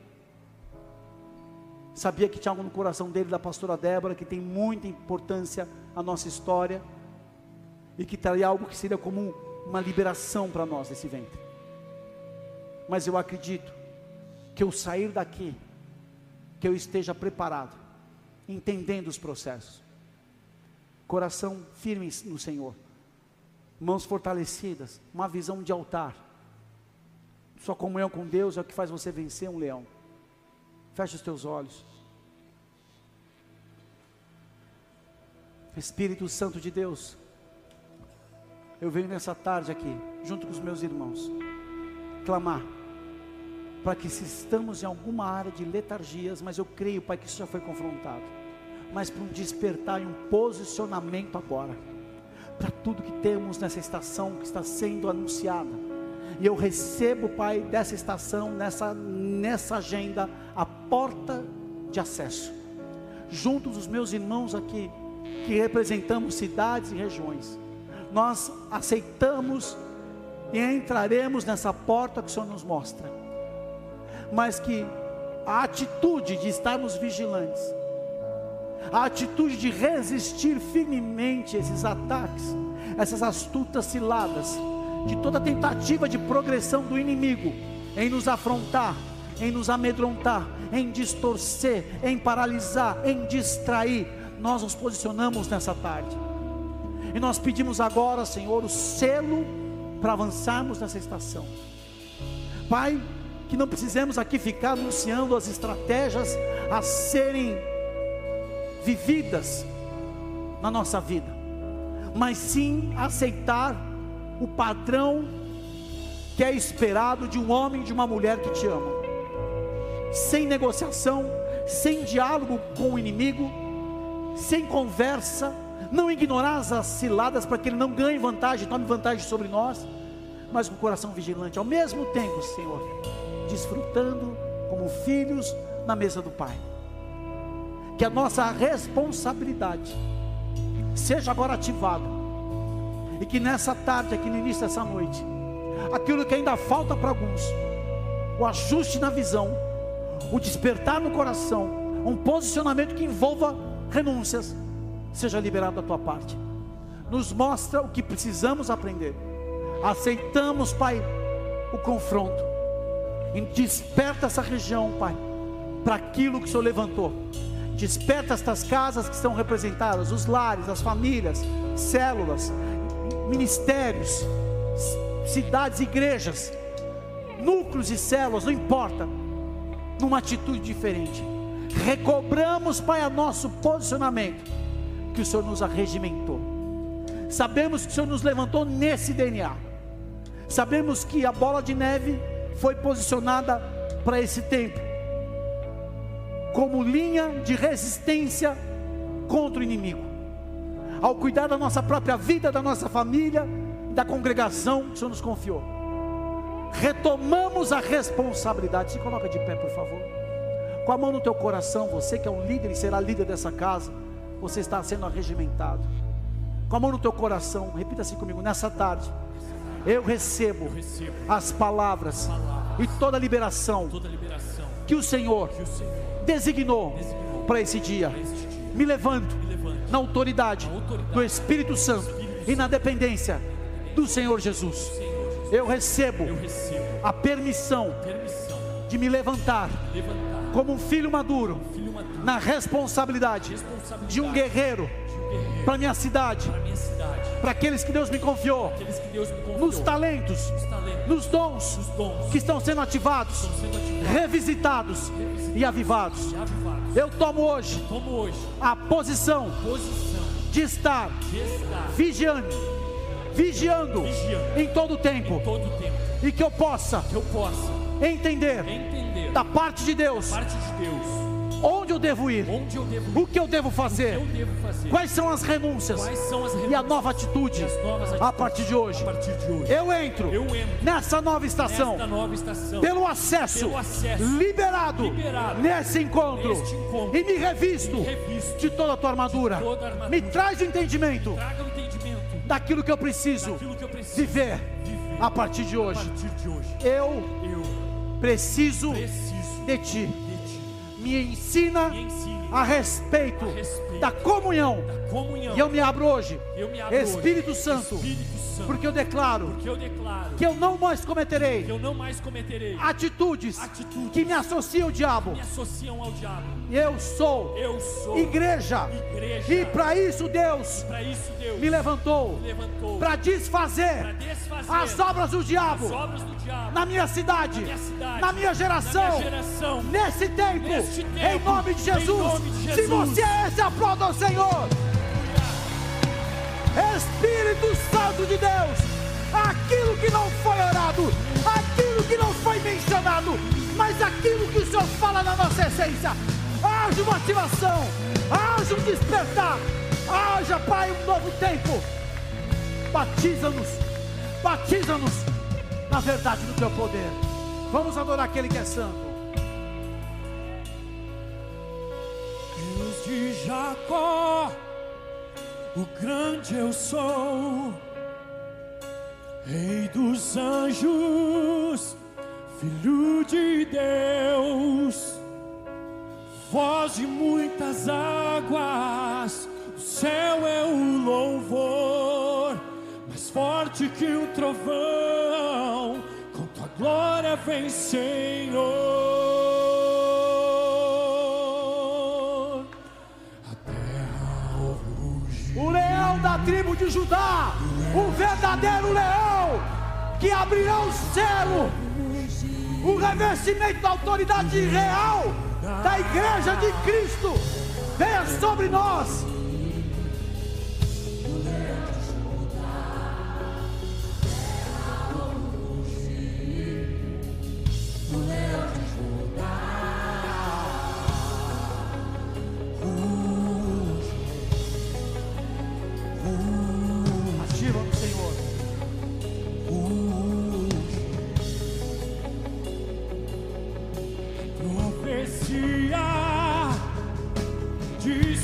Sabia que tinha algo no coração dele, da pastora Débora, que tem muita importância a nossa história, e que traria algo que seria como uma liberação para nós desse ventre. Mas eu acredito que eu sair daqui, que eu esteja preparado, entendendo os processos, coração firme no Senhor, mãos fortalecidas, uma visão de altar. Sua comunhão com Deus é o que faz você vencer um leão. Feche os teus olhos. Espírito Santo de Deus, eu venho nessa tarde aqui, junto com os meus irmãos, clamar, para que se estamos em alguma área de letargias, mas eu creio, Pai, que isso já foi confrontado, mas para um despertar e um posicionamento agora, para tudo que temos nessa estação que está sendo anunciada, e eu recebo, Pai, dessa estação, nessa agenda, a porta de acesso, junto dos meus irmãos aqui, que representamos cidades e regiões, nós aceitamos e entraremos nessa porta que o Senhor nos mostra, mas que a atitude de estarmos vigilantes, a atitude de resistir firmemente a esses ataques, essas astutas ciladas, de toda tentativa de progressão do inimigo, em nos afrontar, em nos amedrontar, em distorcer, em paralisar, em distrair, nós nos posicionamos nessa tarde, e nós pedimos agora, Senhor, o selo, para avançarmos nessa estação, Pai, que não precisemos aqui ficar anunciando as estratégias a serem vividas na nossa vida, mas sim aceitar o padrão que é esperado de um homem e de uma mulher que te amam. sem negociação, sem diálogo com o inimigo, sem conversa, não ignorar as ciladas para que ele não ganhe vantagem, tome vantagem sobre nós, mas com o coração vigilante, ao mesmo tempo, Senhor, desfrutando como filhos na mesa do Pai. Que a nossa responsabilidade seja agora ativada, e que nessa tarde, aqui no início dessa noite, aquilo que ainda falta para alguns, o ajuste na visão, o despertar no coração, um posicionamento que envolva renúncias, seja liberado da tua parte. Nos mostra o que precisamos aprender. Aceitamos, Pai, o confronto, e desperta essa região, Pai, para aquilo que o Senhor levantou. Desperta estas casas que estão representadas, os lares, as famílias, células, ministérios, cidades, igrejas, núcleos e células, não importa, numa atitude diferente. Recobramos, Pai, o nosso posicionamento que o Senhor nos arregimentou. Sabemos que o Senhor nos levantou nesse DNA. Sabemos que a bola de neve foi posicionada para esse tempo, como linha de resistência contra o inimigo, ao cuidar da nossa própria vida, da nossa família, da congregação que o Senhor nos confiou. Retomamos a responsabilidade. Se coloca de pé, por favor, com a mão no teu coração. Você que é um líder e será líder dessa casa, você está sendo arregimentado. Com a mão no teu coração, repita assim comigo: nessa tarde eu recebo as palavras e toda a liberação que o Senhor designou para esse dia. Me levanto na autoridade do Espírito Santo e na dependência do Senhor Jesus. Eu recebo a permissão de me levantar como um filho maduro, na responsabilidade de um guerreiro para minha cidade, para aqueles que Deus me confiou, nos talentos, nos dons que estão sendo ativados, revisitados e avivados. Eu tomo hoje a posição de estar vigiando em todo o tempo, e que eu possa entender da parte de Deus onde eu devo ir, o que eu devo fazer, quais são as renúncias e a nova atitude a partir de hoje. Eu entro nessa nova estação pelo acesso liberado nesse encontro, e me revisto de toda a tua armadura. Me traz o entendimento daquilo que eu preciso viver a partir de hoje. Eu preciso de Ti. Me ensina a respeito da comunhão. E eu me abro hoje, Espírito Santo, porque eu declaro que eu não mais cometerei atitudes que me associam ao diabo. Eu sou igreja, e para isso Deus me levantou para desfazer as obras do diabo na minha cidade, na minha geração, nesse tempo, em nome de Jesus. Se você é esse, aplauda ao Senhor. Espírito Santo de Deus, aquilo que não foi orado, aquilo que não foi mencionado, mas aquilo que o Senhor fala na nossa essência, haja uma ativação, haja um despertar, haja, Pai, um novo tempo. Batiza-nos na verdade do Teu poder. Vamos adorar aquele que é santo. Deus de Jacó, o grande eu sou, Rei dos anjos, Filho de Deus, voz de muitas águas, o céu é o louvor, mais forte que um trovão, com tua glória vem, Senhor. O leão da tribo de Judá, o verdadeiro leão, que abrirá o céu, o revestimento da autoridade real da igreja de Cristo, venha sobre nós.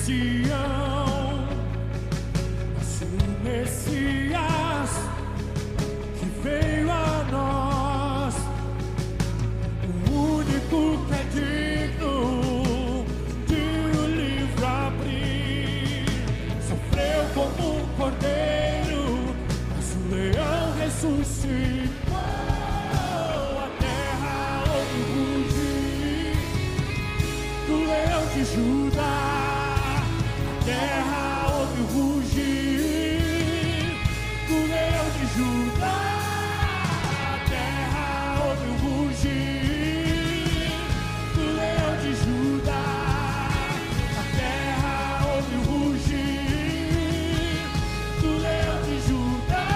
Sião, nasce o Messias que veio a nós, o único que é digno de o livro abrir. Sofreu como um cordeiro, mas o leão ressuscitou. A terra ouve rugir do leão de Judá. Terra ouve rugir do leão de Judá. A terra ouve rugir do leão de Judá. A terra ouve rugir do leão de Judá.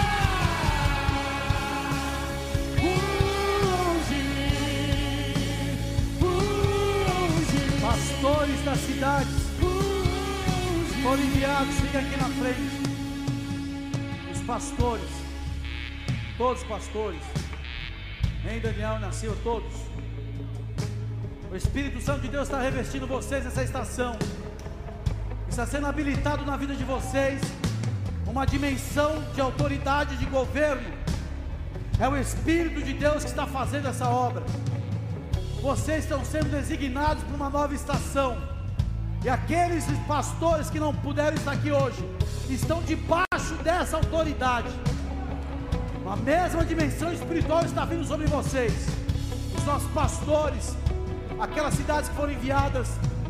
Rugir. Pastores das cidades foram enviados, fica aqui na frente. Os pastores, todos os pastores, em Daniel nasceu todos. O Espírito Santo de Deus está revestindo vocês nessa estação. Está sendo habilitado na vida de vocês uma dimensão de autoridade, de governo. É o Espírito de Deus que está fazendo essa obra. Vocês estão sendo designados para uma nova estação. E aqueles pastores que não puderam estar aqui hoje, estão debaixo dessa autoridade. Uma mesma dimensão espiritual está vindo sobre vocês. Os nossos pastores, aquelas cidades que foram enviadas,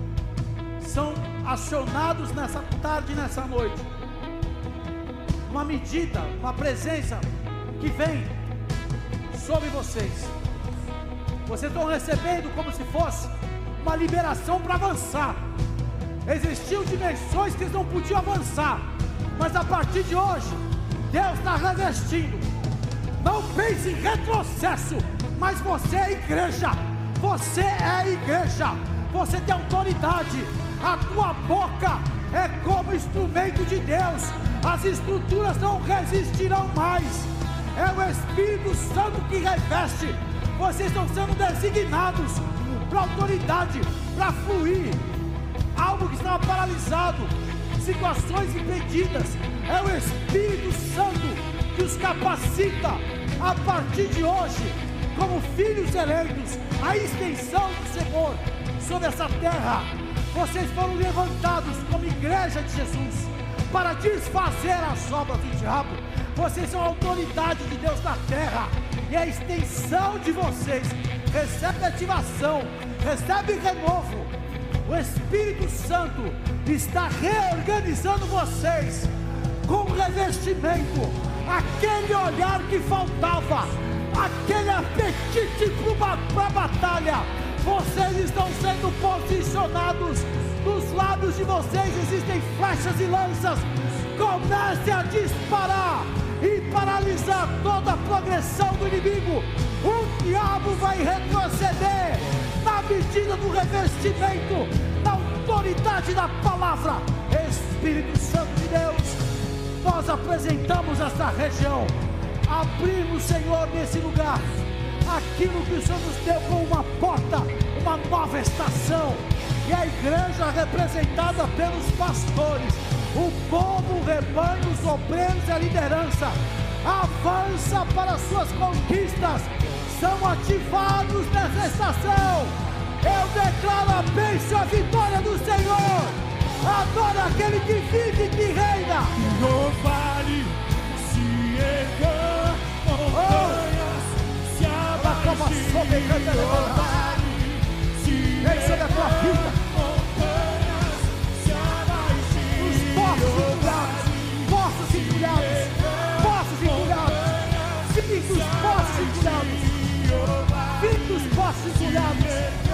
são acionados nessa tarde e nessa noite. Uma medida, uma presença que vem sobre vocês. Vocês estão recebendo como se fosse uma liberação para avançar. Existiam dimensões que eles não podiam avançar, mas a partir de hoje, Deus está revestindo. Não pense em retrocesso, mas você é igreja. Você é igreja. Você tem autoridade. A tua boca é como instrumento de Deus. As estruturas não resistirão mais. É o Espírito Santo que reveste. Vocês estão sendo designados para autoridade, para fluir. Algo que estava paralisado, situações impedidas, é o Espírito Santo que os capacita a partir de hoje, como filhos eleitos, a extensão do Senhor sobre essa terra. Vocês foram levantados como igreja de Jesus, para desfazer as obras do diabo. Vocês são a autoridade de Deus na terra, e a extensão de vocês recebe ativação, recebe renovo. O Espírito Santo está reorganizando vocês com revestimento, aquele olhar que faltava, aquele apetite para a batalha. Vocês estão sendo posicionados, nos lábios de vocês existem flechas e lanças. Comece a disparar e paralisar toda a progressão do inimigo. O diabo vai retroceder na medida do revestimento, na autoridade da palavra. Espírito Santo de Deus, nós apresentamos esta região, abrimos, Senhor, nesse lugar, aquilo que o Senhor nos deu como uma porta, uma nova estação, e a igreja representada pelos pastores, o povo, o rebanho, os obreiros e a liderança, avança para suas conquistas, são ativados nessa estação. Eu declaro a bênção, a vitória do Senhor. Adora aquele que vive e que reina. No vale se erguam montanhas, se abaixem, no vale se erguam a tua vida. montanhas, se abaixem, Os poços empilhados, poços empilhados, fiquem dos poços empilhados, fiquem dos poços empilhados,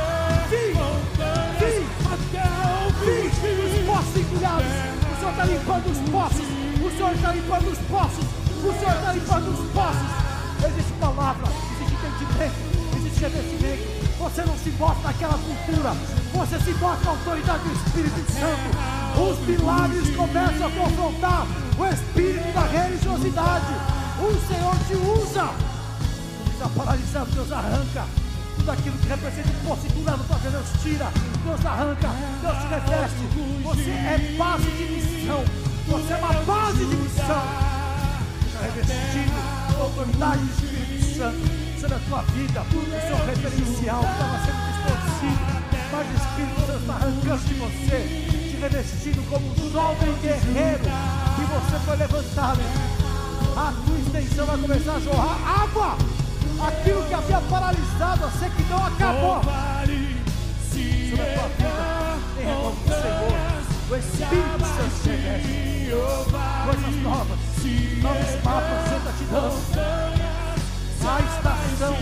os poços empilhados. O Senhor está limpando os poços, o Senhor está limpando os poços, o Senhor está limpando os poços. Existe palavra, existe entendimento, existe revestimento. Você não se mostra naquela cultura, você se mostra na autoridade do Espírito Santo. Os milagres começam a confrontar o espírito da religiosidade. O Senhor te usa. Está paralisado, Deus arranca. tudo aquilo que representa impossibilidade na tua vida, Deus tira, Deus arranca, Deus te reveste. Você é base de missão, você é uma base de missão. Seja revestido com a autoridade do Espírito Santo sobre a tua vida, o seu referencial que estava sendo distorcido, mas o Espírito Santo está arrancando de você, te revestindo como um jovem guerreiro que você foi levantado. A tua extensão vai começar a jorrar água. Aquilo que havia paralisado, a sequidão acabou. Sobre a tua vida, em nome do Senhor, o Espírito Santo te reveste. Coisas novas, novos mapas o Senhor está te dando. A estação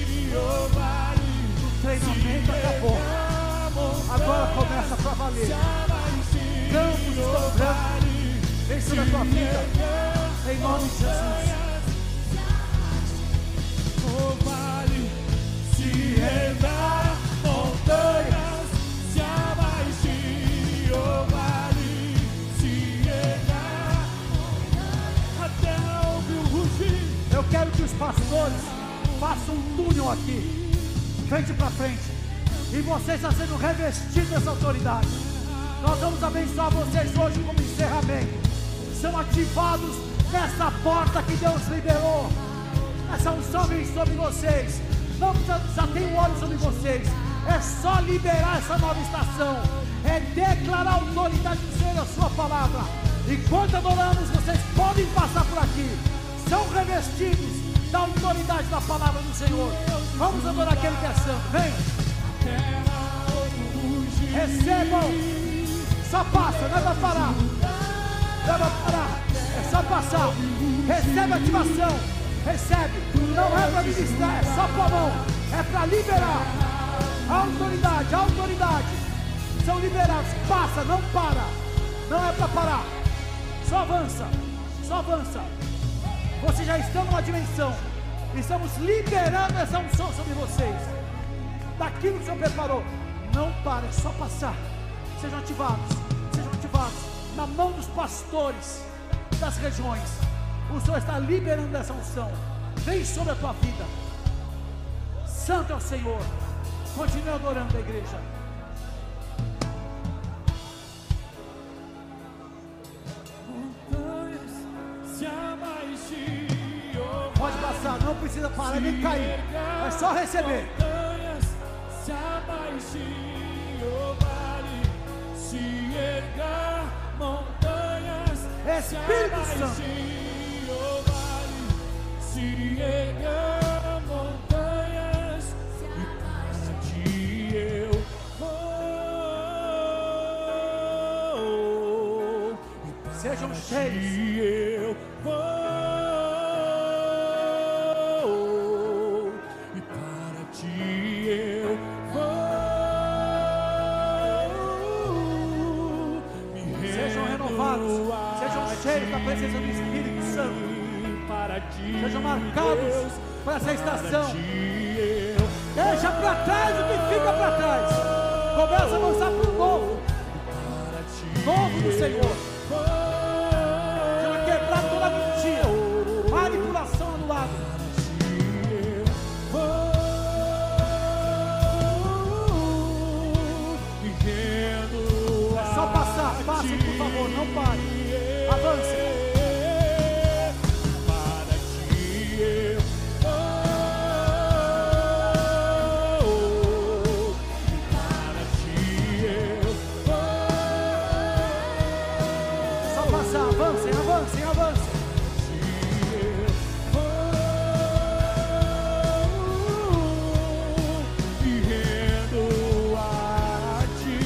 do treinamento acabou. Agora começa para valer. Campos estão brancos. Vem sobre a tua vida, em nome de Jesus. O vale se erguerá, montanhas se abaixem. O vale se erguerá, até ouvir o rugir. Eu quero que os pastores façam um túnel aqui, frente para frente, e você está sendo revestido dessa autoridade. Nós vamos abençoar vocês hoje como encerramento. São ativados nessa porta que Deus liberou. Essa unção vem sobre vocês. Não já tem um óleo sobre vocês. É só liberar essa nova estação. É declarar a autoridade do Senhor, a sua palavra. Enquanto adoramos, vocês podem passar por aqui. São revestidos da autoridade da palavra do Senhor. Vamos adorar aquele que é santo. Vem. Recebam. Só passa, não é para parar. Não é para parar. É só passar. Recebe a ativação. Recebe. Não é para ministrar, é só com a mão. É para liberar. A autoridade. São liberados. Passa, não para. Não é para parar. Só avança. Vocês já estão numa dimensão. Estamos liberando essa unção sobre vocês. Daquilo que o Senhor preparou. Não para, é só passar. Sejam ativados na mão dos pastores das regiões. O Senhor está liberando essa unção. Vem sobre a tua vida. Santo é o Senhor. Continue adorando a igreja. Montanhas se abaixem. Pode passar, não precisa parar nem cair. É só receber. Montanhas se abaixem. O vale se erga, montanhas Espírito se Santo. abaixem. O vale se erga, montanhas e para ti eu vou. Sejam cheios. Eu vou, e para ti eu vou. Sejam renovados. Sejam cheios da presença do Espírito Santo. Para ti, Sejam marcados para essa estação. eu Deixa para trás o que fica para trás. Começa a avançar para o novo. Novo do Senhor. Já quebrar toda a mentira, manipulação anulada. É só passar, passem por favor, não parem. Avancem. para ti eu vou, para ti eu É só passar, avancem. me rendo a ti.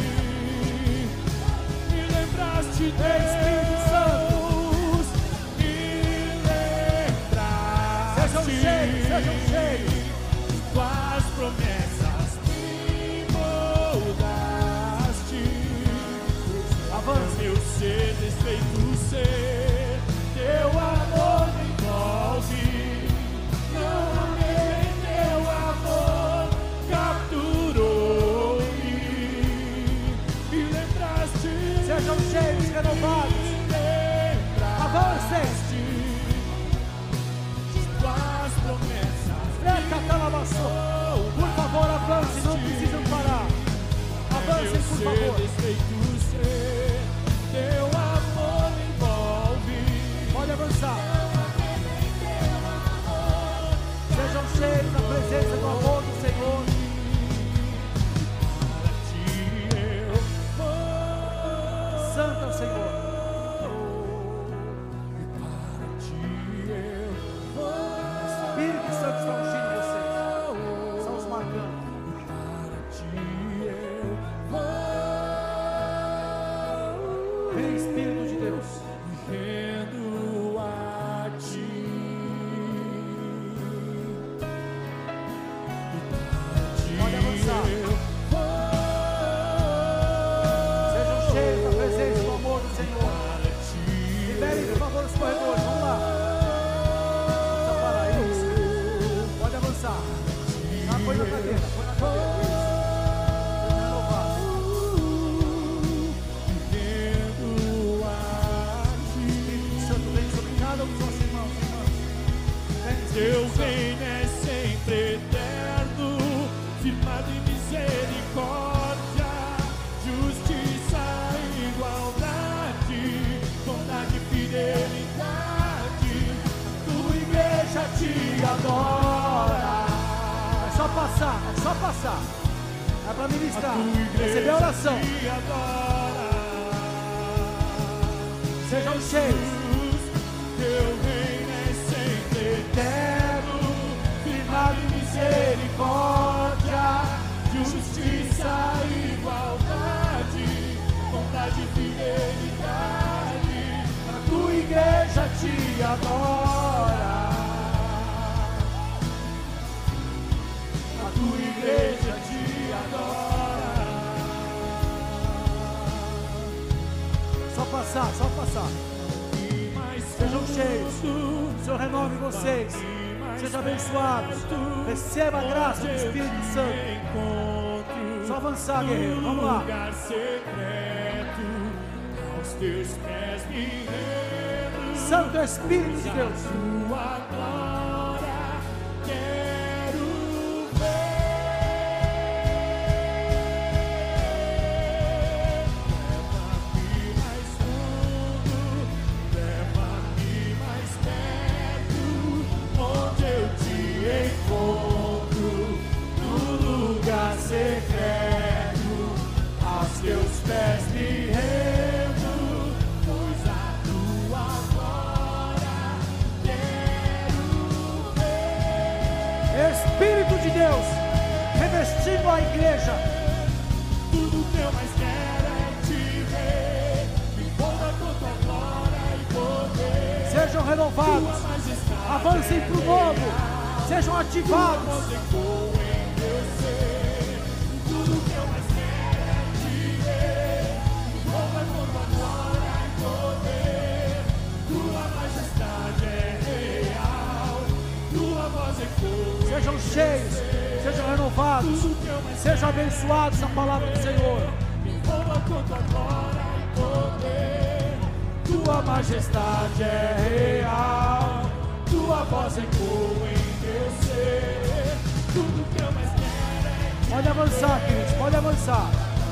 Me lembraste, Espírito Santo. me lembraste. Sejam cheios. Tuas promessas me moldaste. Avance. Meu ser desfeito ser, teu amor me envolve. Não amei, teu amor capturou-me. Me lembraste, Sejam cheios, renovados. Avancem. tuas promessas Freca, calabasou. Por favor, avancem, não precisam parar. Avancem, por favor. Teu amor me envolve. Pode avançar. Sejam cheios da presença do amor do Senhor. Santo é o Senhor. Espírito Santo está ungindo vocês. Está os marcando. Vem, Espírito de Deus. Rendo a ti. Pode avançar. Sejam cheios da presença do amor do Senhor. Liberem, por favor, os corredores. Vamos lá. Só para isso. Pode avançar. Já põe na cadeira. Põe na cadeira. Isso. Espírito Santo, vem sobre cada um dos nossos irmãos. Vem, Teu Espírito Santo. reino é sempre eterno, firmado em misericórdia, justiça, igualdade, bondade e fidelidade. Tua igreja te adora. É só passar, é só passar. É para ministrar. Tua igreja Receber a oração. te adora. Sejam cheios. Teu reino é sempre eterno, firmado em misericórdia, justiça, igualdade, bondade e fidelidade. A tua igreja te adora. A tua igreja te adora. Só passar, só passar. Sejam cheios. O Senhor renove vocês. Sejam abençoados. Receba a graça do Espírito Santo. Só avançar, guerreiro. Vamos lá. Lugar secreto, aos teus pés me rendo. Santo Espírito de Deus. Tua glória quero ver. Leva-me mais fundo, leva-me mais perto, onde eu te encontro, no lugar secreto, aos teus pés me rendo, pois a tua glória quero ver. Espírito de Deus. Revestindo a igreja. Tudo que eu mais quero é te ver, me envolva com tua glória e poder. Sejam renovados. Avancem para o novo. Sejam ativados. Tudo que eu mais quero é te ver, me envolva com tua glória e poder. Tua majestade é real, tua voz ecoa. Sejam cheios. Sejam renovados. Sejam abençoados na palavra do Senhor. Me envolva com tua glória e poder. Tua majestade é real, tua voz ecoa em meu ser. Tudo que eu mais quero é Pode avançar, queridos. Pode avançar.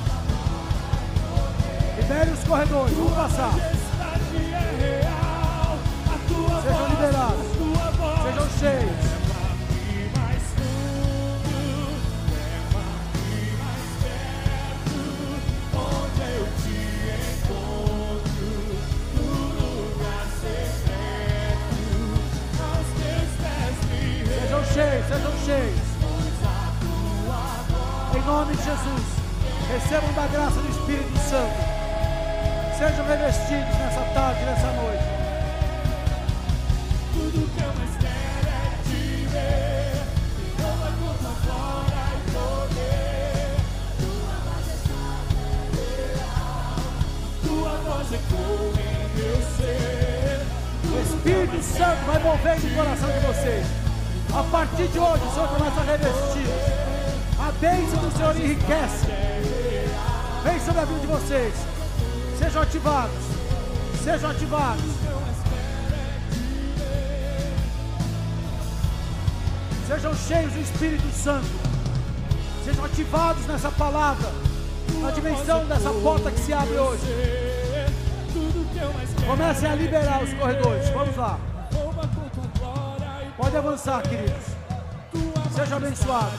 Libere os corredores. Vamos passar. majestade é real, a tua Sejam voz, liberados. a tua voz. Sejam cheios. Leva-me mais fundo, leva-me mais perto, onde eu te encontro, no lugar secreto, aos teus pés me rendo, Sejam cheios. Sejam cheios. pois a tua glória Em nome de Jesus. Recebam da graça do Espírito Santo. Sejam revestidos nessa tarde, nessa noite. tudo que eu mais quero é te ver, me envolva com tua glória e poder. Tua majestade é real, tua voz ecoa em meu ser. O Espírito Santo vai mover no coração de vocês. A partir de hoje, o Senhor começa a revestir. A bênção do Senhor enriquece. Vem sobre a vida de vocês. Sejam ativados. Sejam ativados. Sejam cheios do Espírito Santo. sejam ativados nessa palavra, na dimensão dessa porta que se abre hoje. Comecem a liberar os corredores. Vamos lá. Pode avançar, queridos. Sejam abençoados.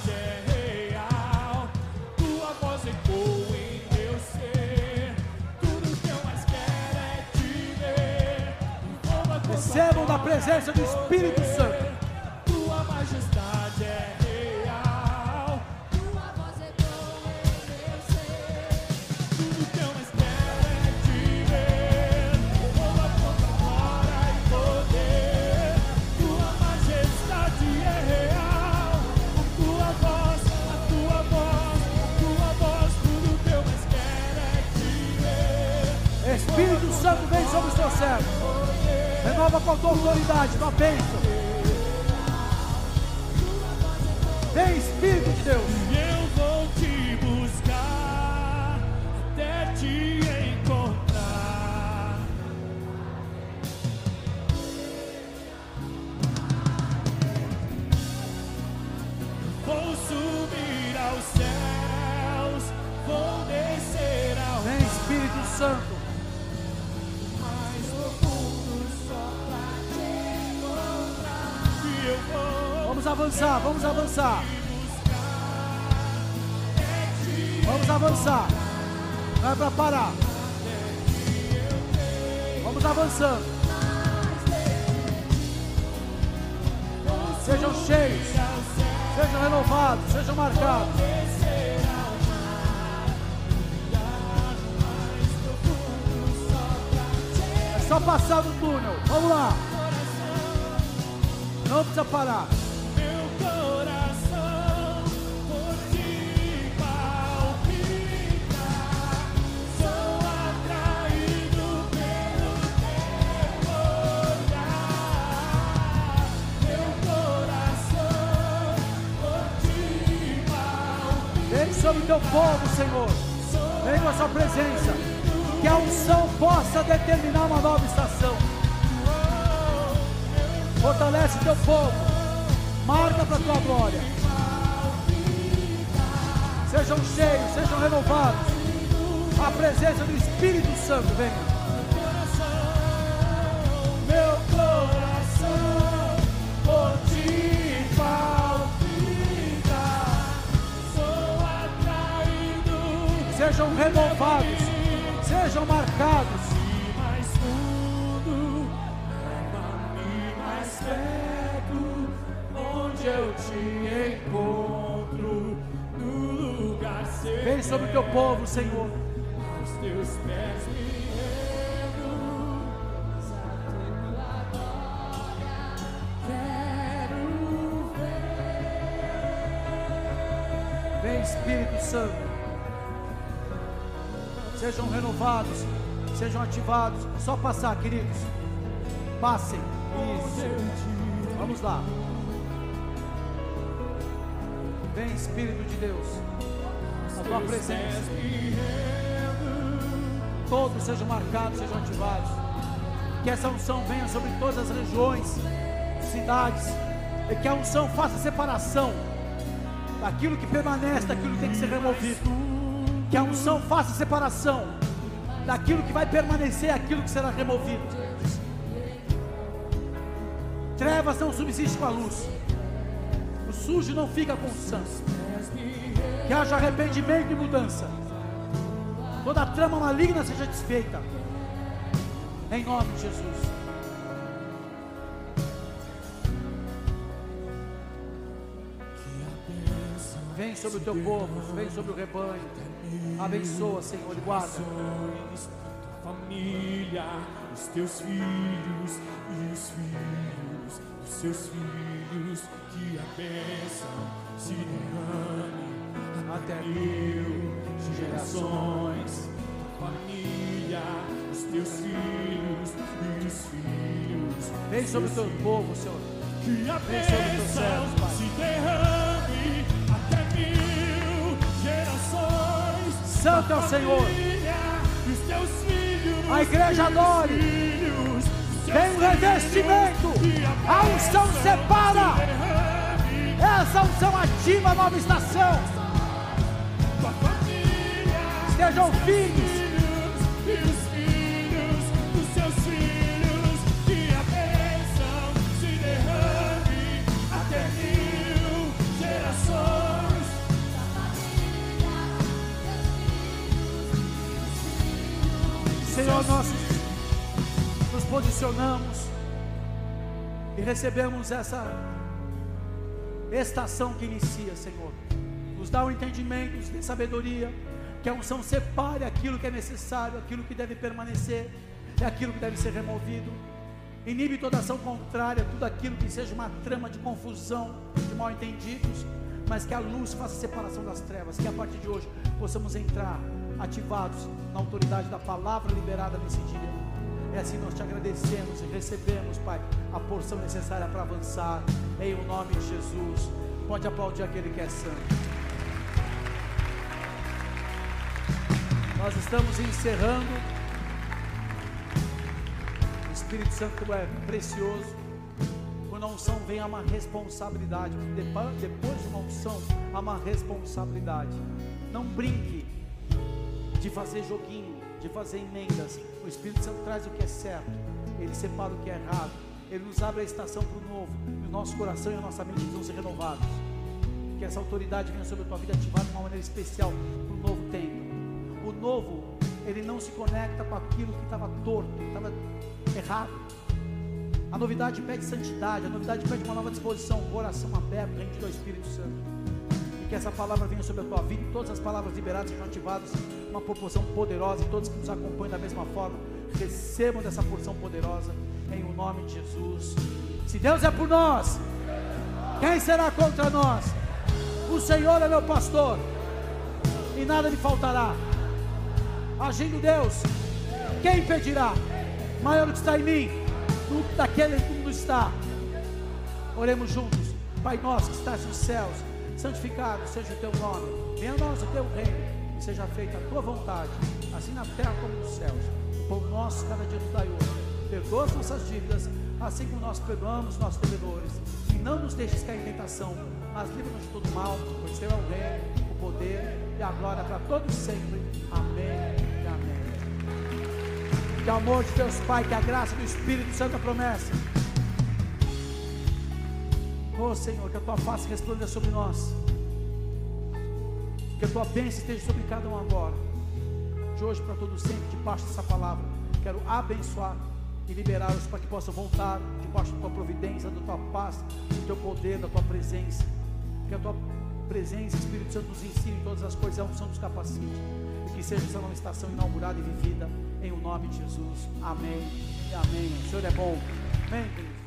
Tua voz ecoa em meu ser. Tudo que eu mais quero é te ver. Recebam da presença do Espírito Santo. Tua majestade é real. Tua voz ecoa em meu ser. Tudo que eu mais quero é te ver. Tua força, glória e poder. Tua majestade é real. A tua voz, tudo que eu mais quero é te ver. Espírito Santo, vem sobre os teus servos. Renova com a tua autoridade, tua bênção. Vem, Espírito de Deus. E eu vou te buscar até te encontrar. Vou subir aos céus, vou descer ao Vem, Espírito Santo. mais profundo só pra te encontrar. E eu vou Vamos avançar, vamos avançar. Vamos avançar. Não é para parar. Vamos avançando. Sejam cheios, sejam renovados, sejam marcados. É só passar do túnel. Vamos lá. Não precisa parar. meu coração por ti palpita. Sou atraído pelo teu olhar. Meu coração por ti palpita. Vem sobre o teu povo, Senhor. Vem com a sua presença. Que a unção possa determinar uma nova estação. Fortalece o teu povo. Marca para a tua glória. Sejam cheios, sejam renovados. A presença do Espírito Santo venha. Meu coração por ti palpita. Sou atraído Sejam renovados. Sejam marcados. mais fundo, leva-me mais perto, onde eu te encontro, no lugar seguro. Vem sobre o teu povo, Senhor. Aos teus pés me rendo, quero ver. Vem, Espírito Santo. Sejam renovados, sejam ativados. Só passar, queridos. Passem. Isso. Vamos lá. Vem, Espírito de Deus. A tua presença. Todos sejam marcados, sejam ativados. Que essa unção venha sobre todas as regiões, cidades. E que a unção faça separação daquilo que permanece, daquilo que tem que ser removido. Que a unção faça separação daquilo que vai permanecer, aquilo que será removido. Trevas não subsiste com a luz. O sujo não fica com o santo. Que haja arrependimento e mudança. Toda trama maligna seja desfeita. Em nome de Jesus. Vem sobre o teu povo, vem sobre o rebanho. Abençoa, Senhor, e guarda. Tua família, os teus filhos e os filhos dos seus filhos, que a bênção se derrame Até 1000 gerações. Tua família, os teus filhos e os filhos. Vem sobre o teu povo, Senhor. Que a Vem sobre os teus servos, bênção Pai. se derrame até 1000 gerações. Santo é o Senhor. Os teus filhos, A igreja adore. filhos, Vem o revestimento. A unção separa. Essa unção ativa a nova estação. sejam filhos. E os filhos dos seus filhos, que a bênção se derrame até 1000 gerações. Senhor, nós nos posicionamos e recebemos essa estação que inicia, Senhor. Nos dá o entendimento, nos dê sabedoria, que a unção separe aquilo que é necessário, aquilo que deve permanecer e aquilo que deve ser removido. Inibe toda ação contrária, tudo aquilo que seja uma trama de confusão, de mal entendidos, mas que a luz faça a separação das trevas, que a partir de hoje possamos entrar ativados na autoridade da palavra liberada nesse dia. É assim nós te agradecemos e recebemos, Pai, a porção necessária para avançar, em o nome de Jesus. Pode aplaudir aquele que é santo. Nós estamos encerrando. O Espírito Santo é precioso. Quando a unção vem, há uma responsabilidade. Depois de uma unção, há uma responsabilidade. Não brinque de fazer joguinho, de fazer emendas. O Espírito Santo traz o que é certo, Ele separa o que é errado, Ele nos abre a estação para o novo, e o nosso coração e a nossa mente vão ser renovados. Que essa autoridade venha sobre a tua vida, ativada de uma maneira especial para o novo tempo. O novo, ele não se conecta com aquilo que estava torto, que estava errado. A novidade pede santidade, a novidade pede uma nova disposição, um coração aberto, rendido ao Espírito Santo. E que essa palavra venha sobre a tua vida, e todas as palavras liberadas sejam ativadas uma proporção poderosa, e todos que nos acompanham da mesma forma recebam dessa porção poderosa, em o nome de Jesus. Se Deus é por nós, quem será contra nós? O Senhor é meu pastor e nada me faltará. Agindo Deus, quem impedirá? Maior do que está em mim do que daquele que mundo está. Oremos juntos. Pai nosso que estás nos céus, santificado seja o teu nome, venha a nós o teu reino, seja feita a tua vontade, assim na terra como nos céus. O pão nosso cada dia nos dai hoje. Perdoa as nossas dívidas, assim como nós perdoamos nossos devedores. E não nos deixes cair em tentação, mas livra-nos de todo mal, pois teu é o reino, o poder e a glória para todos sempre. Amém e amém. Que o amor de Deus Pai, que a graça do Espírito Santo, a promessa. Oh Senhor, que a tua face resplandeça sobre nós. Que a tua bênção esteja sobre cada um agora, de hoje para todo sempre, debaixo dessa palavra. Quero abençoar e liberá-los para que possam voltar debaixo da tua providência, da tua paz, do teu poder, da tua presença. Que a tua presença, Espírito Santo, nos ensine todas as coisas, a unção nos capacite, e que seja essa nova estação inaugurada e vivida em o nome de Jesus. Amém e amém. O Senhor é bom. Amém, queridos.